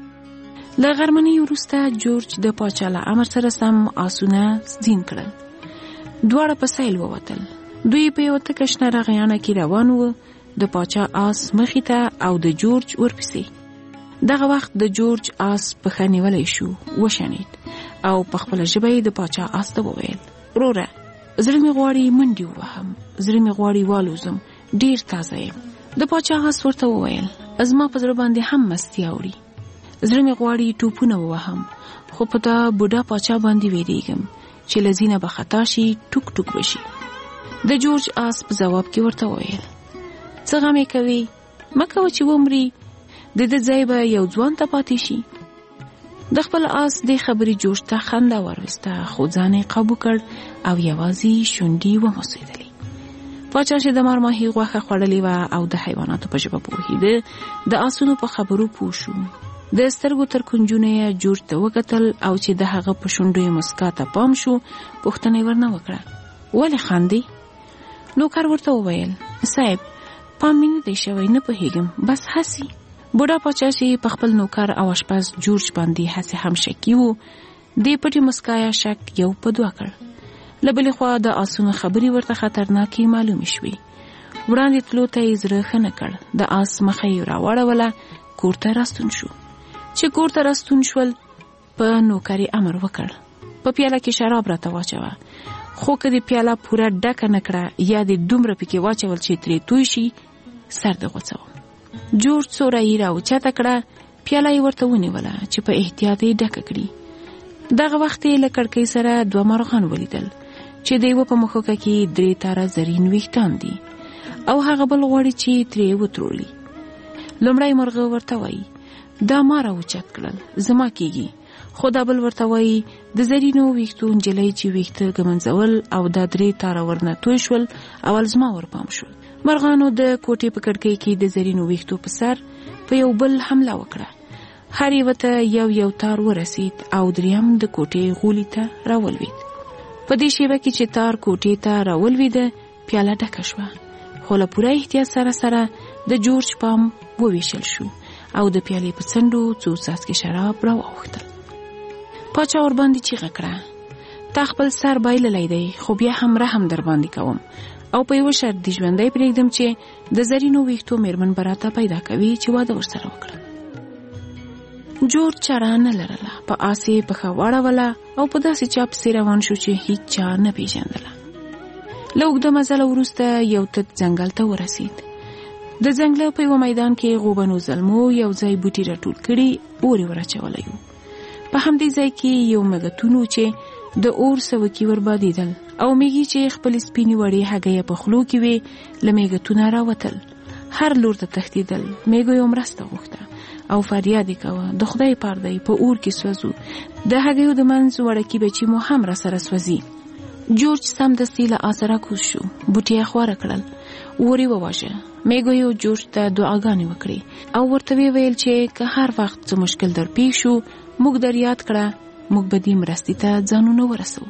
له غرمنۍ وروسته جورج د پاچا له امر سره سم آسونه زین کړل. دواړه په سیل ووتل. دوی په یوه تکه شنه رغیانه کې روان وو. د پاچا آس مخې ته او د جورج ورپسې. دغه وخت د جورج آس پښه نیولی شو، وشنید او په خپله ژبه یې د پاچا آس ته وویل، وروره زړه مې غواړي منډې ووهم، زړه مې غواړي والوزم، ډیر تازه یم. د پاچا آس ورته وویل، زما په زړه باندې هم مستي اوړي، زړه مې غواړي ټوپونه ووهم، خو په دا بوډا پاچا باندې ویریږم چې له زینه به خطا شي، ټوک ټوک بشي. د جورج آس په ځواب کې ورته وویل، څه غمې کوي، مه کوه چې ومري، د ده ځای به یو ځوان ته پاتې شي. د خپل آس دې خبرې جورج ته خنده وروسته، خو ځان یې قابو کړ او یوازې شونډې وموسېدلې. پاچا چې د مارماهي غوښه خوړلې وه او د حیواناتو په ژبه پوهېده د آسونو په خبرو پوه شو. د سترګو تر کنجونه یې جورج ته وکتل او چې د هغه په شونډو یې مسکا ته پام شو پوښتنه یې ورنه وکړه. ولې خاندې؟ نوکر ورته وویل صاحب پام مې نه دی شوی، نه پوهېږم، بس هسې. بوډا پاچا چې په خپل نوکر او اشپز جورج باندې هسې هم شکي و، دې پټې مسکا یا شک یو په دوه کړ. له بلې خوا د آسونو خبرې ورته خطرناکې معلومې شوې. وړاندې تلو ته یې زړه ښه نه کړ. د آس مخه یې راواړوله، کور ته راستون شو. چې کور ته راستون شول په نوکر یې امر وکړ په پیاله کې شراب راته واچوه، خو که دې پیاله پوره ډکه نه کړه یا دې دومره پکې واچول چې ترې توی شي سر دې غوڅوم. جورج څو رایې راوچته کړه، پیاله یې ورته ونیوله چې په احتیاط یې ډکه کړي. دغه وخت یې له کړکۍ سره 2 مرغان ولیدل چې د یوه په مښوکه کې 3 تاره زرین ویښتان دي او هغه بل غواړي چې ترې وترولي. لومړی مرغه ورته وایي دا ما راوچت کړل، زما کېږي. خو دا بل ورته وایي د زرینو ویښتو نجلۍ چې ویښته ږمنځول او دا 3 تاره ورنه توی شول اول زما ورپام شول. مرغانو د کوټې په کړکۍ کې د زرینو ویښتو په سر په یو بل حمله وکړه. هر یو ته یو تار ورسید او دریم د کوټې غولي ته راولوید. په دې شیبه کې چې تار کوټې ته راولویده پیاله ډکه شوه، خو له پوره احتیاط سره د جورج پام وویشل شو او د پیالې په څنډو څو څاڅکي شراب راواوښتل. پاچا ورباندې چیغه کړه تا خپل سر بایللی دی، خو بیا هم رحم در باندې کوم او په یو شرط دی ژوندی پرېږدم چې د زرینو ویښتو میرمن به راته پیدا کوي چې واده ورسره وکړم. جورج چاره نه لرله، په آس یې پښه واړوله او په داسې چا پسې روان شو چې هیڅ چا نه پیژندله. له اوږده مزله وروسته یو تت ځنګل ته ورسید. د ځنګله په یو میدان کې غوبنو زلمو یو ځای بوټي راټول کړي اور یې ور اچولی و. په همدې ځای کې یو مږتون و چې د اور سوکي وربادېدل او میږي چې خپلې سپینې وړې هګۍ په خولو کې وې له میږتونه راوتل. هر لور ته تښتېدل. میږو یو مرسته غوښته او فریاد یې کوه د خدای پردی په اور کې سوځو، د هګیو د منځ وړکي بچي مو هم را سره سوځي. جورج سمدستي له آسه راکوز شو، بوټي یې خواره کړل، اور یې وواژه. میږو یو جورج ته دعاګانې وکړې او ورته ویل چې که هر وخت څه مشکل در پیښ شو موږ در یاد کړه، موږ به دې مرستې ته ځانونه ورسو.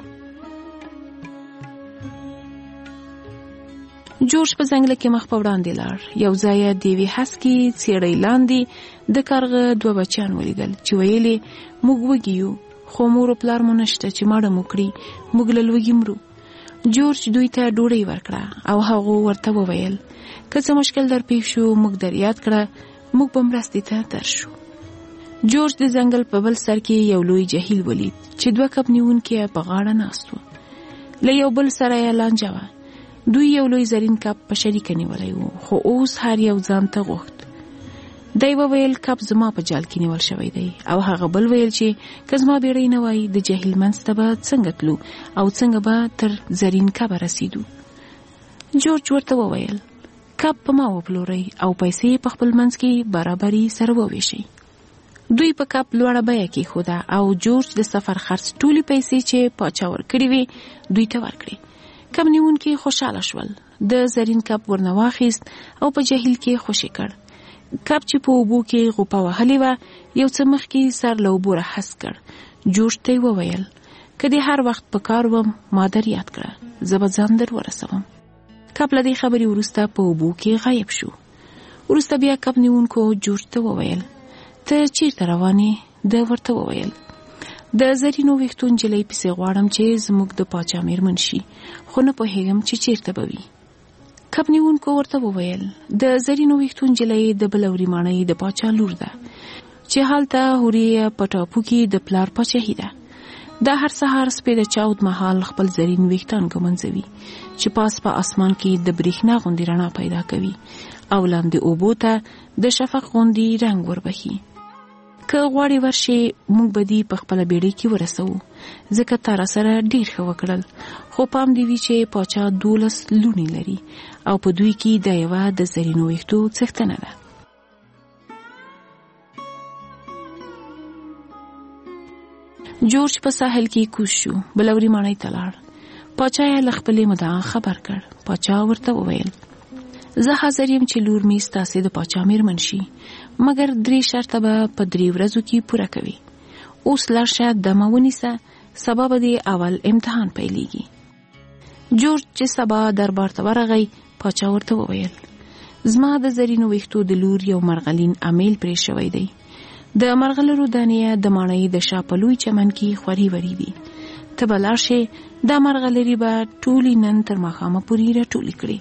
جورج په ځنګله کې مخ په وړاندې لاړ. یو ځای د یوې هسکې څېړۍ لاندې د کارغه 2 بچیان ولیدل چې ویلې موږ وږي یو، خو مور او پلار مو نشته چې ماړه مو کړي، موږ له لوږې مرو. جورج دوی ته ډوډۍ ورکړه او هغه ورته وویل که څه مشکل در پیښ شو موږ در یاد کړه، موږ به مرستې ته درشو. جورج د ځنګل په بل سر کې یو لوی جهیل ولید چې 2 کب نیونکي په غاړه ناست و. له یو بل سره یې لانجه وه. دوی یو لوی زرین کب په شریکه نیولی و، خو اوس هر یو ځان ته غوښت. دی وویل کب زما په جال کې نیول شوی دی او هغه بل ویل چې که زما بیړۍ نه وای د جهیل منځ ته به څنګه تلو او څنګه به تر زرین کبه رسیدو. جورج ورته وویل کب په ما وپلورئ او پیسې په خپل منځ کې برابري سره وویشئ. دوی په کب لوړه بیه کېښوده او جورج د سفر خرڅ ټولې پیسې چې پاچا ورکړې وې دوی ته ورکړې. کب نیونکي خوشحاله شول. د زرین کب ورنه واخیست او په جهیل کې خوشې کړ. کب چې په اوبو کې غوپه وهلې وه یو څه مخکې سر له اوبو راهس کړ. جورج ته یې وویل که دې هر وخت په کار وم ما در یاد کړه، زه به ځان در ورسوم. کب له دې خبرې وروسته په اوبو کې غایب شو. وروسته بیا کب نیونکو جورج ته وویل ته چیرته روانې؟ ده ورته وویل د زرینو ویښتو نجلۍ پسې غواړم چې زموږ د پاچا میرمن شي، خو نه پوهېږم چې چیرته به وي. کب نیونکو ورته وویل د زرینو ویښتو نجلۍ د بلوري ماڼۍ د پاچا لور ده چې هلته هورې په ټاپو کې د پلار پاچاهي ده. دا هر سهار سپې د چاود مهال خپل زرین ویښتان ږمنځوي چې پاس په اسمان کې د برېښنا غوندې رڼا پیدا کوي او لاندې اوبو ته د شفق غوندې رنګ وربخي. که غواړې ورشي موږ به دې په خپله بیړۍ کې ورسوو، ځکه تا را سره ډېر ښه وکړل، خو پام دې وي چې پاچا 12 لوڼې لري او په دوی کې دا یوه د زرینو ویښتو څښتنه ده. جورج په ساحل کې کوز شو، بلوري ماڼۍ ته لاړ. پاچا یې له خپلې مدعا خبر کړ. پاچا ورته وویل زه حاضر یم چې لور مې ستاسې د پاچا میرمن شي، مګر 3 شرطه به په 3 ورځو کې پوره کوي. اوس لاړ شه دمه ونیسه، سبا به دې اول امتحان پیلیږي. جورج چې سبا دربار ته ورغی، پاچا ورته وویل زما د زرینو ویښتو د لور یو مرغلین امیل پرې شوی دی. د مرغلرو دانې د ماڼۍ د شا په لوی چمن کې خوري وری دي. ته به لاړ شې، دا مرغلرې به ټولې نن تر ماښامه پورې راټولې کړې.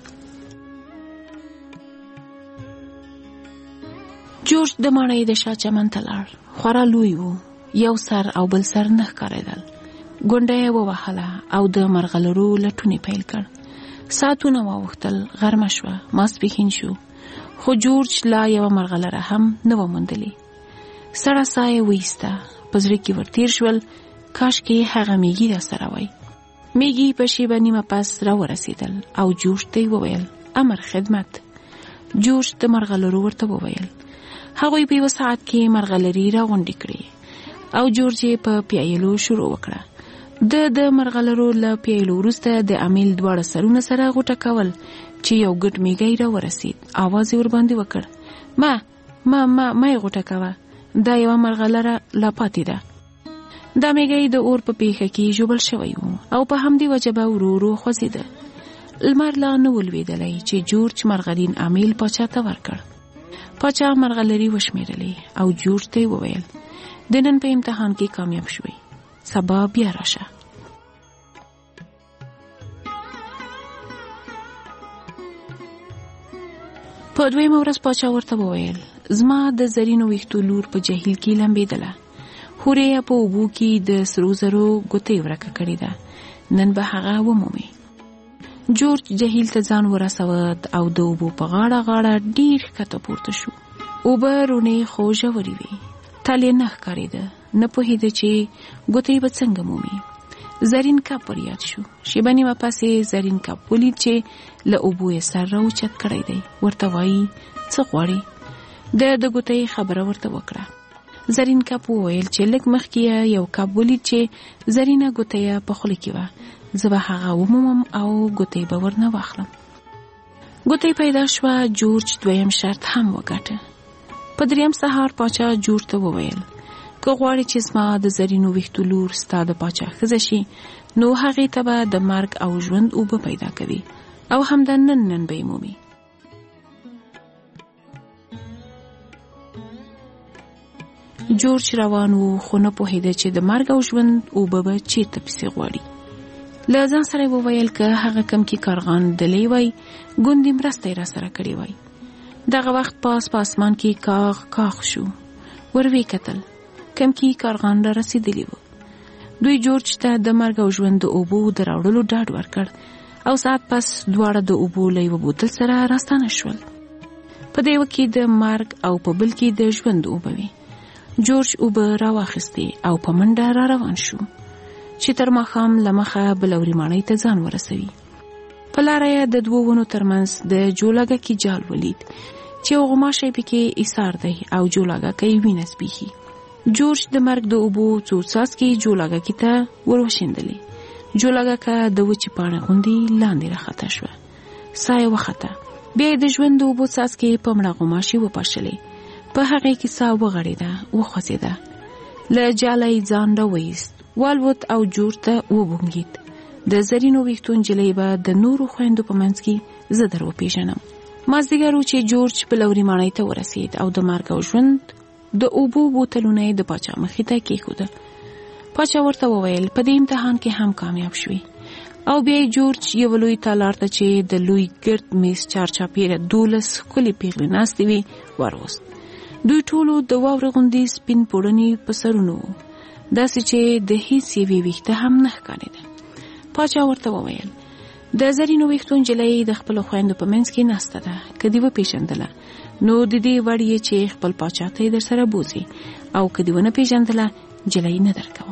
جورج د ماڼۍ د شا چمن ته لاړ. خورا لوی و، یو سر او بل سر نه ښکارېدل. ګونډه یې ووهله او د مرغلرو لټونې پیل کړ. ساعتونه واوښتل، غرمه شوه، ماسپښین شو، خو جورج لا یوه مرغلره هم نه وه موندلې. سړه ساه یې وایسته، په زړه کې ورتېر شول کاشکې هغه میږي راسره وای. میږي په شیبه نیمه پس راورسېدل او جورج ته یې وویل امر خدمت. جورج د مرغلرو ورته وویل. هغوی په 1 ساعت کې مرغلرې راغونډې کړې او جورج یې په پیایلو شروع وکړه. د مرغلرو له پیایلو وروسته د امیل 2 سرونه سره غوټه کول چې یو ګډ میږی راورسېد. آواز یې ورباندې وکړ ما یې غوټه کوه، دا یوه مرغلره لا پاتې ده. دا میږی د اور په پیښه کې ژوبل شوی و او په همدې وجه به ورو ورو خوځېده. لمر لا نه و لوېدلی چې جورج مرغلین امیل پاچا ته ورکړ. پاچا مرغلرې وشمېرلې او جورج ته یې وویل د نن په امتحان کې کامیاب شوی، سبا بیا راشه. په 2مه ورځ پاچا ورته وویل زما د زرینو ویښتو لور په جهیل کې لمبېدله، هورې په اوبو کې د سرو زرو ګوتې ورکه کړې ده، نن به هغه ومومي. جورج جهیل ته ځان ورسود او د اوبو په غاړه ډیر ښکته پورته شو. اوبه رونې خو ژورې وې، تل یې نه ښکارېده، نه پوهېده چې ګوتې به څنګه مومي. زرین کب ور یاد شو. شیبه نیمه پسې زرین کب ولید چې له اوبو یې سر راوچت کړی دی. ورته وایي څه غواړې؟ د ګوتې خبره ورته وکړه. زرین کب وویل چې لږ مخکې یو کب ولید چې زرینه ګوتې په خوله کې وه، زه به هغه ومومم او ګوتې به ورنه واخلم. ګوتې پیدا شوه. جورج 2م شرط هم وګټه. په 3م سهار پاچا جورج ته وویل که غواړې چې زما د زرینو ویښتو لور ستا د پاچا ښځه شي، نو هغې ته به د مرګ او ژوند اوبه پیدا کوي او همدا نن به یې مومي. جورج روان و خو نه پوهېده چې د مرګ او ژوند اوبه به چېرته پسې غواړي. له ځان سره یې وویل که هغه کم کې کارغان دلی وای، ګوندې مرسته یې راسره کړې وای. دغه وخت پاس په اسمان کې کاغ شو. ور ویې کتل، کم کې کارغان را رسېدلي وو. دوی جورج ته د مرګ او ژوند د اوبو د راوړلو ډاډ ورکړ او ساعت پس دواړه د اوبو له یوه بوتل سره راستانه شول. په د یوه کې د مرګ او په بل کې د ژوند اوبه وې. جورج اوبه راواخیستې او په منډه را روان شو چې تر ماښام له مخه بلوري ماڼۍ ته ځان ورسوي. په لاره یې د 2 ونو ترمنځ د جولاګکي جال ولید چې یو غوماشی پکې ایسار دی او جولاګکی وینه څښي. جورج د مرګ د اوبو څو څاڅکي جولاګکي ته وروشیندلې. جولاګکه د وچې پاڼې غوندې لاندې راخته شوه. ساه یې وخته. بیا یې د ژوند د اوبو څاڅکي په مړه غوماشي وپاشلې. په هغې کې ساه وغړېده، وخوځېده. له جاله یې ځان راوایست، والوت او جورج ته وبونګېد. د زرینو ویښتو نجلۍ به د نورو خویندو په منځ کې زه در وپېژنم. مازدیګر و چې جورج بلوري ماڼۍ ته ورسېد او د مرګ او ژوند د اوبو بوتلونه یې د پاچا مخې ته کېښودل. پاچا ورته وویل په دې امتحان کې هم کامیاب شوې. او بیا یې جورج یو لوی تالار ته چې د لوی ګرد میز چارچاپیره 12 ښکلې پیغلې ناستې وې وروست. دوی ټولو د واورې غوندې سپین پوړني په سرونو وو، داسې چې د هیڅ یوې ویښته هم نه ښکارېده. پاچا ورته وویل د زرینو ویښتو نجلۍ د خپلو خویندو په منځ کې ناسته ده، که دې وپېژندله نو د دې وړ یې چې خپل پاچا ته یې در سره بوځي، او که دې ونه پېژندله نجلۍ نه درکوم.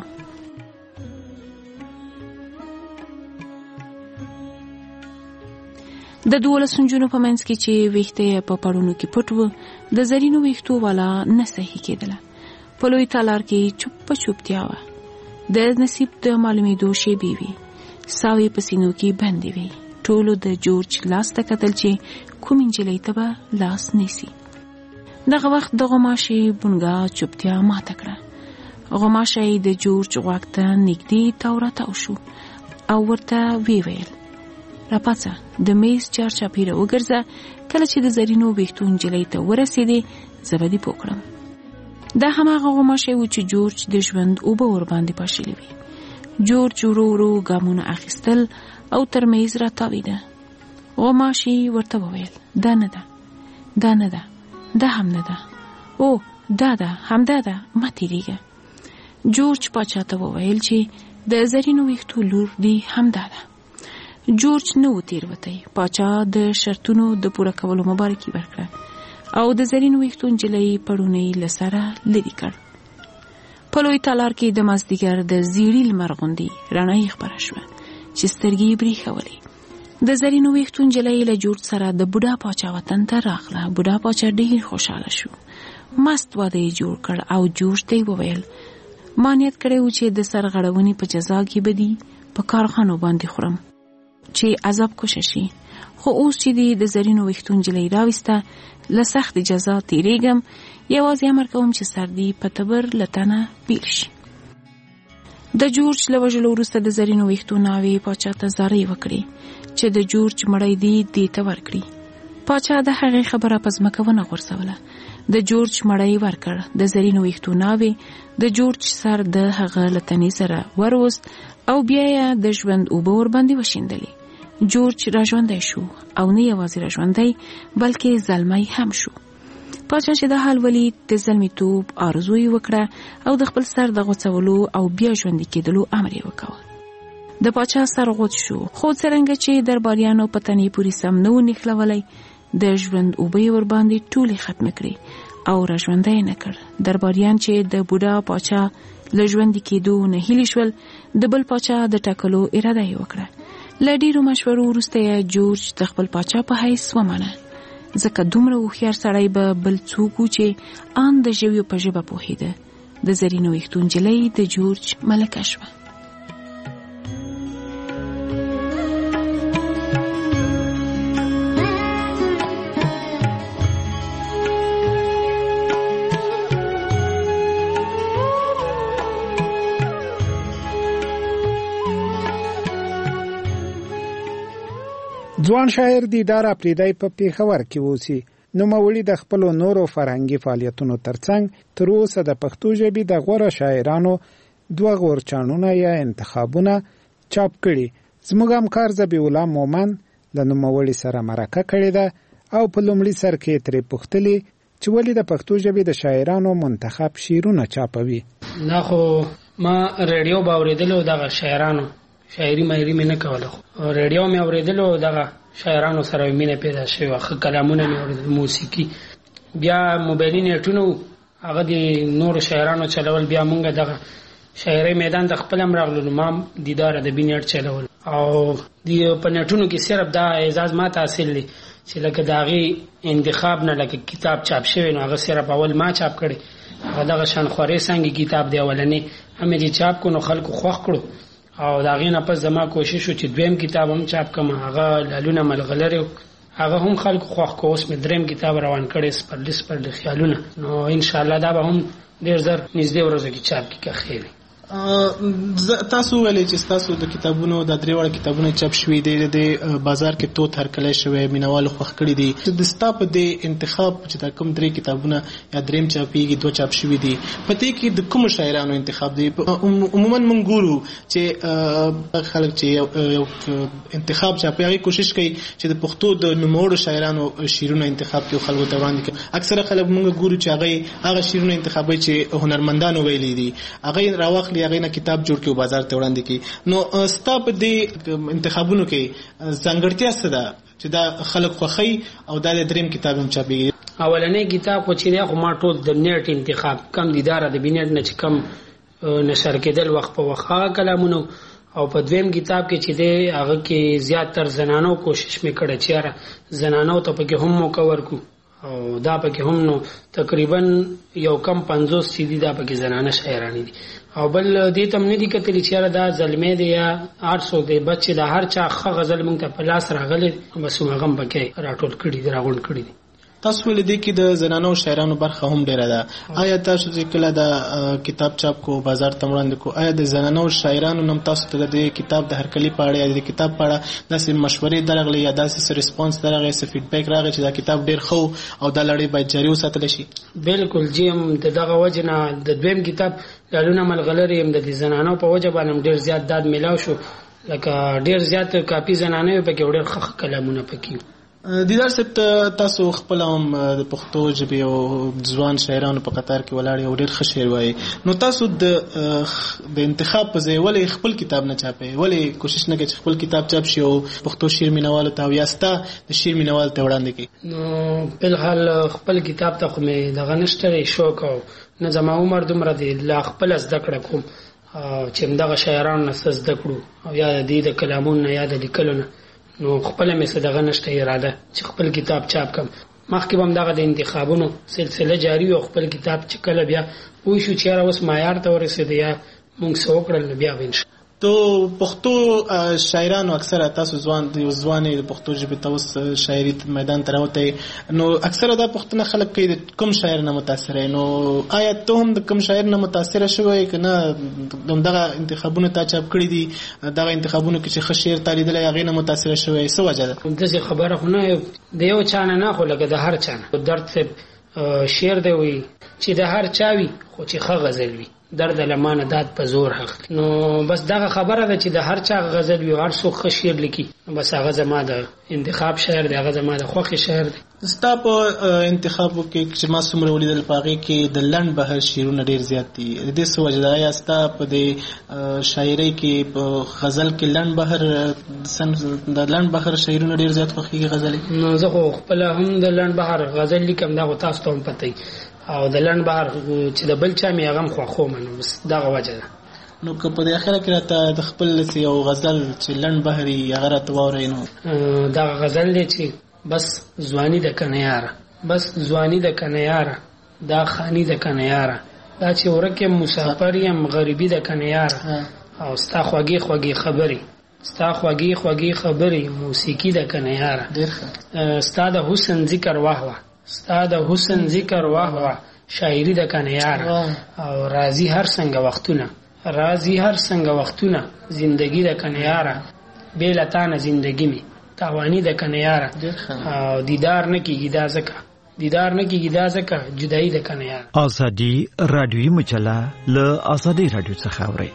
د 12 نجونو په منځ کې چې ویښته په پړونو کې پټ و، د زرینو ویښتو والا نه صحیح کېدله. په لوی تالار کې چوپتیا وه. د نصیب د معلومېدو شیبې وې. ساوې په سینو کې بندې وې. ټولو د جورج لاس ته کتل چې کوم نجلۍ ته به لاس نیسي. دغه وخت د غوماشې بونګا چوپتیا ماته کړه. غوماشې د جورج غوږ ته نږدې تاو راتاو شو او ورته ویل راپاڅه د میز چارچاپیره وګرځه، کله چې د زرینو ویښتو نجلۍ ته ورسېدې زه به دې پوه کړم. دا هماغه غوماشې و چې جورج د ژوند اوبه ورباندې پاشلې وي. جورج ورو ورو ګامونه اخیستل او تر میز راتاویده. غوماشې ورته وویل دا نه ده، دا نه ده، دا هم نه ده، او دا ده، همدا ده، مه تېرېږه. جورج باچا ته وویل چې د زرینو ویښتو لور دی همدا ده. جورج نه و تېروتی. باچا د شرطونو د پوره کولو مبارکي ورکړه او د زرینو ویښتو نجلۍ پړونی له سره لرې کړ. په لوی تالار کې د مازدیګر د زیړي لمر غوندې رڼا خپره شوه چې سترګې یې برېښولې. د زرینو ویښتو نجلۍ له جورج سره د بوډا پاچا وطن ته راغله. بوډا پاچا ډېر خوشحاله شو. مست واده یې جوړ کړ او جورج ته یې وویل ما نیت کړی و چې د سرغړونې په جزا کې به دي په کارخانو باندې خورم چې عذاب کشه شي، خو اوس چې دی د زرینو ویښتو نجلۍ راویسته له سخت جزا تیریږم، یوازې امر کوم چې سر دی په تبر له تنه بیل شي. د جورج له وژلو وروسته د زرینو ویښتو ناوې پاچا ته زارۍ وکړې چې د جورج مړی دی دې ته ورکړي. پاچا د هغې خبره په ځمکه ونه غورځوله. د جورج مړی ورکړ. د زرینو ویښتو ناوې د جورج سر د هغه له تنې سره وروست او بیا یې د ژوند اوبه ورباندې وشیندلې. جورج راژوندی شو او نه یوازې راژوندی بلکې زلمی هم شو. پاچا چې د حال ولید د زلمیتوب آرزو یې وکړه او د خپل سر د غوڅولو او بیا ژوندي کېدلو امر یې وکاوه. د پاچا سر غوڅ شو، خو څرنګه چې درباریانو په تنې پورې سم نه و نښلولی، د ژوند اوبه یې ورباندې ټولې ختمې کړې او راژوندی نه کړ. درباریان چې د بوډا پاچا له ژوندي کېدو نه هیلې شول، د بل پاچا د ټاکلو اراده یې وکړه. له ډېرو مشورو وروسته یې جورج د خپل پاچا په حیث ومنه، ځکه دومره هوښیار سړی به بل څوک و چې ان د ژویو په ژبه پوهېده. د زرینو ویښتو نجلۍ د جورج ملکه شوه. ځوان شاعر دیدار اپریدی په پیښور کې اوسي. نوموړي د خپلو نورو فرهنګي فعالیتونو ترڅنګ تر اوسه د پښتو ژبې د غوره شاعرانو 2 غورچاڼونه یا انتخابونه چاپ کړي. زموږ همکار ذبیح الله مومن له نوموړي سره مرکه کړې ده او په لومړي سر کې ترې پوښتلي چې ولې د پښتو ژبې د شاعرانو منتخب شعرونه چاپوي. نه خو ما ریډیو باورېدلو دغه شاعرانو شاعري مایري مې نه کوله، ریډیو مې اورېدلو دغه شاعرانو سره مینه پیدا شوه، ښه کلامونه مې اورېدل، موسیقي. بیا موبایلي نیټونه هغه د نورو شاعرانو چلول، بیا مونږ دغه شاعري میدان د خپل هم راغلو، ما دیدار ادبي نیټ چلول او په نیټونو کې صرف دا اعزاز ما ته حاصل دی چې لکه د هغې انتخاب نه لکه کتاب چاپ شوی نو هغه صرف اول ما چاپ کړی. هغه دغه شانخوارې څانګې کتاب دی اولنی همې چې چاپ کړو نو خلکو خوښ کړو او د هغې نه پس زما کوشش و چې دویم کتاب هم چاپ کړم، هغه لالونه ملغلرې هغه هم خلکو خوښ کړو. اوس مې دریم کتاب روان کړی سپرلی خیالونه، نو انشاءالله دا به هم ډېر زر نږدې ورځو کې چاپ کړي که خیر وي. تاسو ویلې چې تاسو د کتابونو د 3 وړ کتابونه چاپ شوي دي، د بازار کې توت هرکلی شوی، مینوالو خوښ کړي دي. د ستا په دې انتخاب چې دا کوم 3 کتابونه یا دریم چاپېږي 2 چاپ شوي دي، په دې کې د کومو شاعرانو انتخاب دی؟ عموما موږ ګورو چې خلک چې یو انتخاب چاپي هغې کوشش کوي چې د پښتو د نوموړو شاعرانو شعرونه انتخاب کړي او خلکو ته وړاندې کړي. اکثره خلک موږ ګورو چې هغه شعرونه انتخابوي چې هنرمندانو ویلي دي، هغې راواخلي هغې نه کتاب جوړ کړي او بازار ته وړاندې کړي. نو ستا په دې انتخابونو کې ځانګړتیا څه ده چې دا خلک خوښوي او دا د دریم کتاب هم چاپېږي؟ اولنی کتاب خو چې دی خو ما ټول د نیټ انتخاب کم دیدار ادبي نیټ نه چې کم نشر کېدل وخت په وخت هغه کلامونه، او په دویم کتاب کې چې دی هغه کې زیاتر زنانو کوشش مې کړی چې یاره زنانو ته پکې هم موقع ورکړو او دا پکې هم نو تقریبا یو کم 50 سیدی دا پکې زنانه شاعرانی دي او بل دې تم نه دي کتلی چې دا زلمې دی یا 800 دی بچي دا هر چا خ غزل مونږ ته په لاس راغلي بس هغه پکې راټول کړي دي راغون کړي دي. تاسو ولې دي کې د زنانو شاعرانو برخه هم ډیره ده. آیا تاسو چې کله دا کتاب چاپ کو بازار ته وړاندې کو آیا د زنانو شاعرانو نم تاسو ته د کتاب د هرکلی په اړه یا د کتاب په اړه داسې مشورې درغلي یا داسې ریسپانس درغلي څه فیډبیک راغی چې دا کتاب ډیر خو او دا لړۍ باید جاری وساتل شي؟ بالکل جیم دغه وجنه د دویم کتاب لالونه ملغلری هم د زنانو په وجه باندې ډیر زیات داد ملاو شو لکه ډیر زیات کاپی زنانه په کې ډیر خخ کلامونه پکې. دیدار صاحب تاسو خپل هم د پښتو ژبې او ځوان شاعرانو په قطار کې ولاړ یو ډېر ښه شعر وایي نو تاسو د انتخاب په ځای ولې خپل کتاب نه چاپئ ولې کوشش نه کوئ چې خپل کتاب چاپ شي او پښتو شعر مینوالو ته او یا ستا د شعر مینوالو ته وړاندې کړئ؟ نو بلحال خپل کتاب ته خو مې دغه نشته شوق او نه زما عمر دومره دی لا خپل زده کړه کوم چې همدغه شاعران نه څه زده کړو او یا د دې د کلامونو نه یا د لیکلو نه نو خپل مې څه دغه نشته اراده چې خپل کتاب چاپ کم. مخکې به هم دغه د انتخابونو سلسله جاری او خپل کتاب چې کله بیا وای شو چې اوس معیار ته ورسېد یا موږ څه وکړل بیا وینش. تو پښتو شاعرانو اکثره تاسو ځوانې د پښتو ژبې ته اوس شاعري میدان ته راوتئ نو اکثره دا پښتنه خلک کوي د کوم شاعر نه متاثره نو آیا ته هم د کوم شاعر نه متاثره شوی که نه دغه انتخابونه تا چاپ کړي دي دغه انتخابونو کې چې ښه شعر تا لیدلی هغې نه متاثره شوی څه وجه ده؟ داسې خبره خو نه د یو چا نه خو لکه د هر چا نه درد صاحب شعر دی وایي چې د هر چا وي خو چې ښه غزل وي درد لمانه داد په زور حق نو بس دغه خبره ده چې د هر چا غزل وي هر څوک ښه شعر لیکي بس هغه زما د انتخاب شعر دی هغه زما د خوښې شعر دی. ستا په انتخابو کې چې ما څومره ولیدل په هغې کې د لنډ بهر شعرونه ډېر زیات دي د دې څه وجه ده؟ آیا ستا په دې شاعرۍ کې په غزل کې د لنډ بهر شعرونه ډېر زیات خوښېږي غزلې؟ نو زه خو خپله هم د لنډ بهر غزل لیکم دا خو تاسو ته هم پته او د لنډ بهر چې د بل چا مې هغه هم خوښوم نو بس دغه وجه ده. نو که په دې اخره کې راته د خپل یو غزل چې لنډ بهر وي هغه راته واورئ نو دغه غزل دی چې بس ځواني د کنه یاره بس ځواني د کنه یاره دا خاني د کنه یاره دا چې ورک یم مسافر یم غریبي د کنه یاره او ستا خوږې خوږې خبرې ستا خوږې خوږې خبرې موسیقي د کنه یاره ستا د حسن ذکر واه ستا د حسن ذکر واه شاعری د کنه یاره او راضی هر څنګه وختونه راضی هر څنګه وختونه زندگی د کنه یاره بې لتانه زندگی می تاوانی د کنه یاره او دیدار نه کیږي دا ځکه جدایی د کنه یاره. ازادي رادیوي مجله له ازادي رادیو څخه اوري.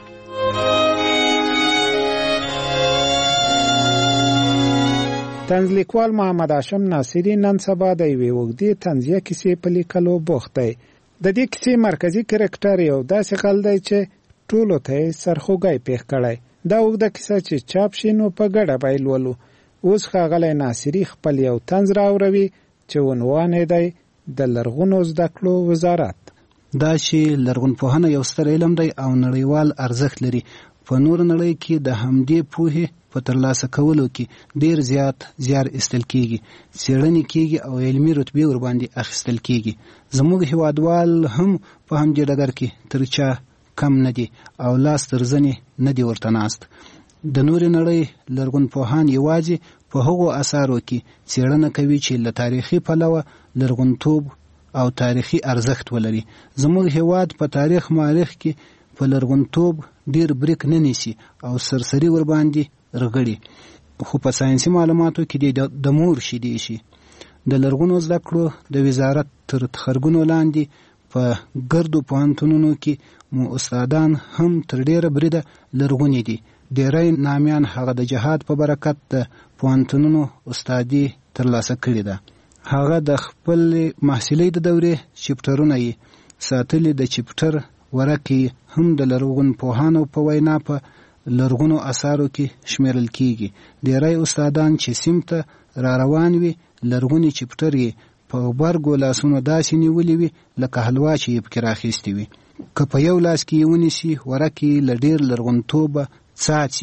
طنز لیکوال محمد هاشم ناصری نن سبا د یوې اوږدې طنزیه کیسې په لیکلو بوخت دی. د دې کیسې مرکزي کرکټر یو داسې خل دی چې ټولو ته سرخوږی پېښ کړی. دا اوږده کیسه چې چاپ شي نو په ګډه به یې لولو. اوس ښاغلی ناصري خپل یو طنز راوروي چې عنوان یې دی د لرغونو زده کړو وزارت. دا چې لرغونپوهنه یو ستر علم دی او نړیوال ارزښت لري. په نور نړۍ کې د همدې پوهې په ترلاسه کولو کې ډیر زیات زیار ایستل کیږي، څېړنې کیږي او علمي رتبې ورباندې اخیستل کیږي. زموږ هیوادوال هم په همدې ډګر کې تر چا کم نه دي او لاس تر زنې نه دي ورته ناست. د نورې نړۍ لرغونپوهان یوازې په هغو اثارو کې څېړنه کوي چې له تاریخي پلوه لرغونتوب او تاریخي ارزښت ولري. زموږ هیواد په تاریخ مورخ کې په لرغونتوب ډیر بریک نه نیسي او سرسري ورباندې رغړي، خو په ساينسي معلوماتو کې د مور شیدې شي. د لرغونو زده کړو د وزارت تر تخرګونو لاندې په ګردو پوهنتونونو کې مو استادان هم تر ډیره بریده لرغوني دي. ډیری نامیان هغه د جهاد په برکت د پوهنتونونو استادي ترلاسه کړې ده. هغه د خپل محصلۍ د دورې چپټرونه یې ساتلي. د چپټر ورکې هم د لرغونپوهانو په وینا په لرغونو اثارو کې شمیرل کیږي. ډیری استادان چې سیم ته را روان وي لرغوني چپټر یې په غبرګو لاسونو داسې نیولې وي لکه حلوا چې یې پکې راخیستې وي. که په یو لاس کې یې ونیسي ورکې له ډیر لرغونتوبه څاڅي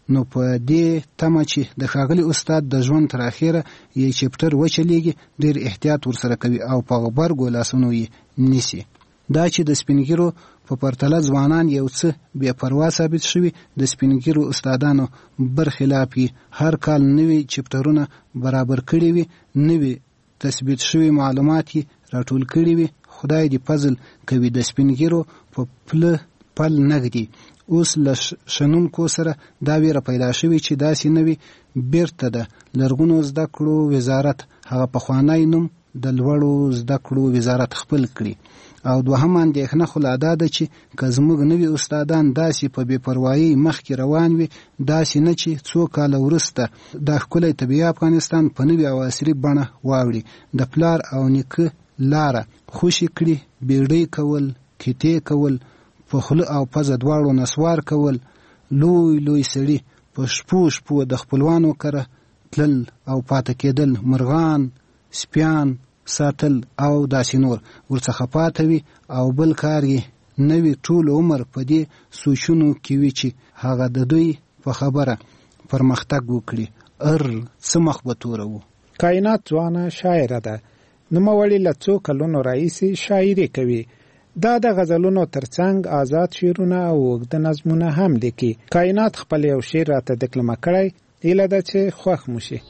نو په دې تمه چې د ښاغلي استاد د ژوند تر اخره یې چپټر وچلیږي ډېر احتیاط ورسره کوي او په غبرګو لاسونو یې نیسي. دا چې د سپینګیرو په پرتله ځوانان یو څه بې پروا ثابت شوي، د سپینګیرو استادانو برخلاف هر کال نوي چپټرونه برابر کړي وي، نوي تثبیت شوي معلومات یې راټول کړي وي. خدای دې فضل کوي د سپینګیرو په پل نږدي. اوس له شنونکو سره دا ویره پیدا شوې چې داسې نوي بیرته د لرغونو زده کړو وزارت هغه پخوانی نوم د لوړو زده کړو وزارت خپل کړي. او دوهم اندېښنه خو لا دا ده چې که زموږ نوي استادان داسې په بې پروایۍ مخکې روان وي، داسې نه چې څو کاله وروسته دا ښکلی طبیعي افغانستان په نوي او عصري بڼه واوړي. د پلار او نیکه لاره خوشي کړي، بیړۍ کول، کیتې کول، په خوله او پزه دواړو نسوار کول، لوی سړي په شپو د خپلوانو کره تلل او پاته کېدل، مرغان، سپیان ساتل او داسې نور ورڅخه پاته وي. او بل کار یې نوي ټول عمر په دې سوچونو کې وي چې هغه د دوی په خبره پرمختګ وکړي. څه مخ به توره وو. کائنات ځوانه شاعره ده، نوموړې له څو کلونو راهیسې شاعري کوي. دا د غزلونو ترڅنګ آزاد شعرونه او اوږده نظمونه هم لیکي. کائنات خپل یو شعر راته دکلمه کړی، هیله ده چې خوښ مو شي.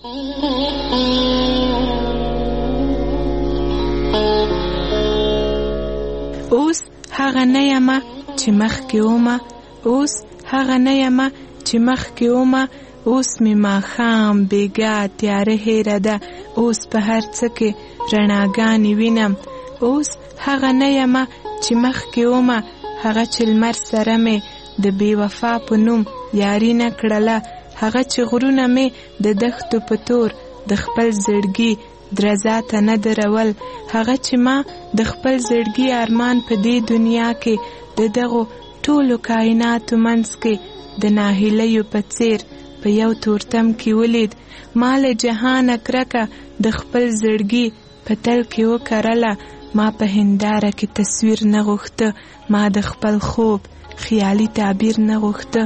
اوس هغه نه یمه چې مخکې ومه، اوس هغه نه یمه چې مخکې ومه، اوس مې ماښام بېګا تیاره هیره ده، اوس په هر څه کې رڼاګانې وینم. اوس هغه نه یمه چې مخکې ومه، هغه چې لمر سره مې د بې وفا په نوم یاري نه کړله، هغه چې غرونه مې د دښتو په تور د خپل زړګي درزا ته نه درول، هغه چې ما د خپل زړګي ارمان په دې دنیا کې د دغو ټولو کائناتو منځ کې د ناهیلیو په څیر په یو تورتم کې ولید. ما له جهانه کرکه د خپل زړګي په تل کې وکرله، ما په هنداره کې تصویر نه غوښته، ما د خپل خوب خیالي تعبیر نه غوښته.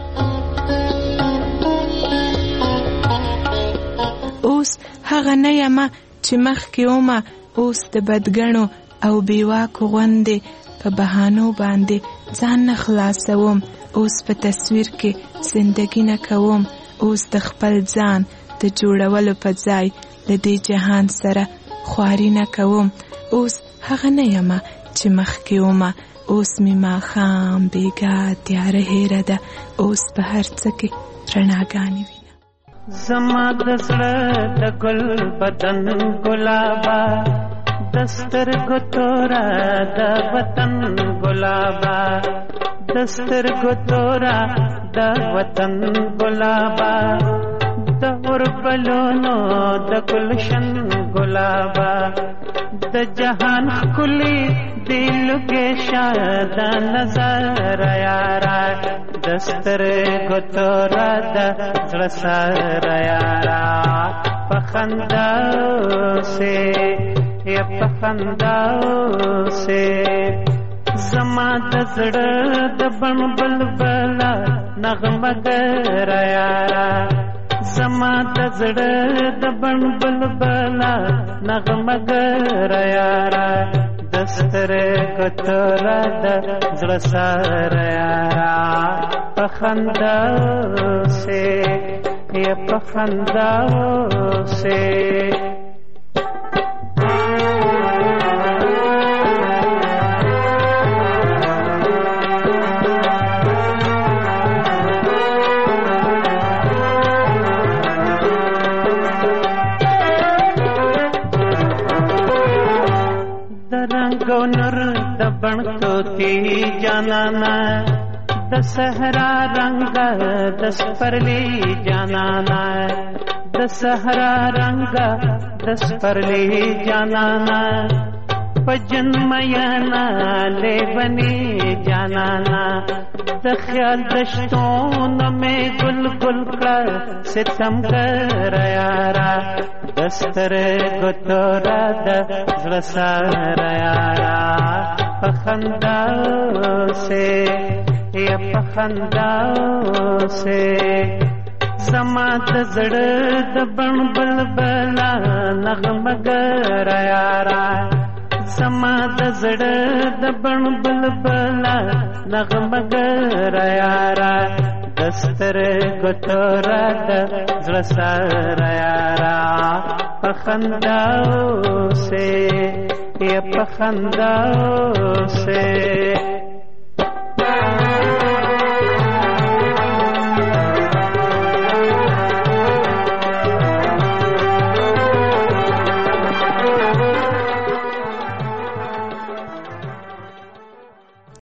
اوس هغه نه یمه چې مخکې ومه، اوس د بدګنو او بیواکو غوندې په بهانو باندې ځان نه خلاصوم، اوس په تصویر کې زندگی نه کوم، اوس د خپل ځان د جوړولو په ځای له دې جهان سره خواري نه کوم. اوس هغه نه یمه چې مخکې ومه، اوس مې ماښام بېګا تیاره هیره ده، اوس په هر څه کې رڼاګانې وي. زما د زړه د ګل بدن ګلابا، د سترګو توره د وطن ګلابا، د سترګو توره د وطن ګلابا، د اوربلونو د ګلشن ګلابا، د جهان ښکلي دلګې شاد نظر یارا، د سترګو توره د زړه سره یارا، په خنداو سے یا په خنداو سے زما د زړه د بڼ بلبله نغمه ګر یارا، زما د زړه د بڼ بلبله نغمه ګر یارا، د سترګو توره د زړه سره یارا، په خنداو سے یا په خنداو سے. درنګو نور د بڼ توتی جانانا، د صحرا رنگ د سپرلی جانانا، د صحرا رنگ د سپرلی جانانا، پجن میانا لیونی جانانا، د خیال دشتون میں گل گل کر ستم گر یارا، دسترګو توره د زړه سره یارا، په خنداو سے یا پخنداو سے زما د زړه د بڼ بلبلا نغمه ګر یارا زما د زړه د بڼ بلبلا نغمه ګر یارا دستر ګتورا د زړه سره یارا پخنداو سے یا پخنداو سے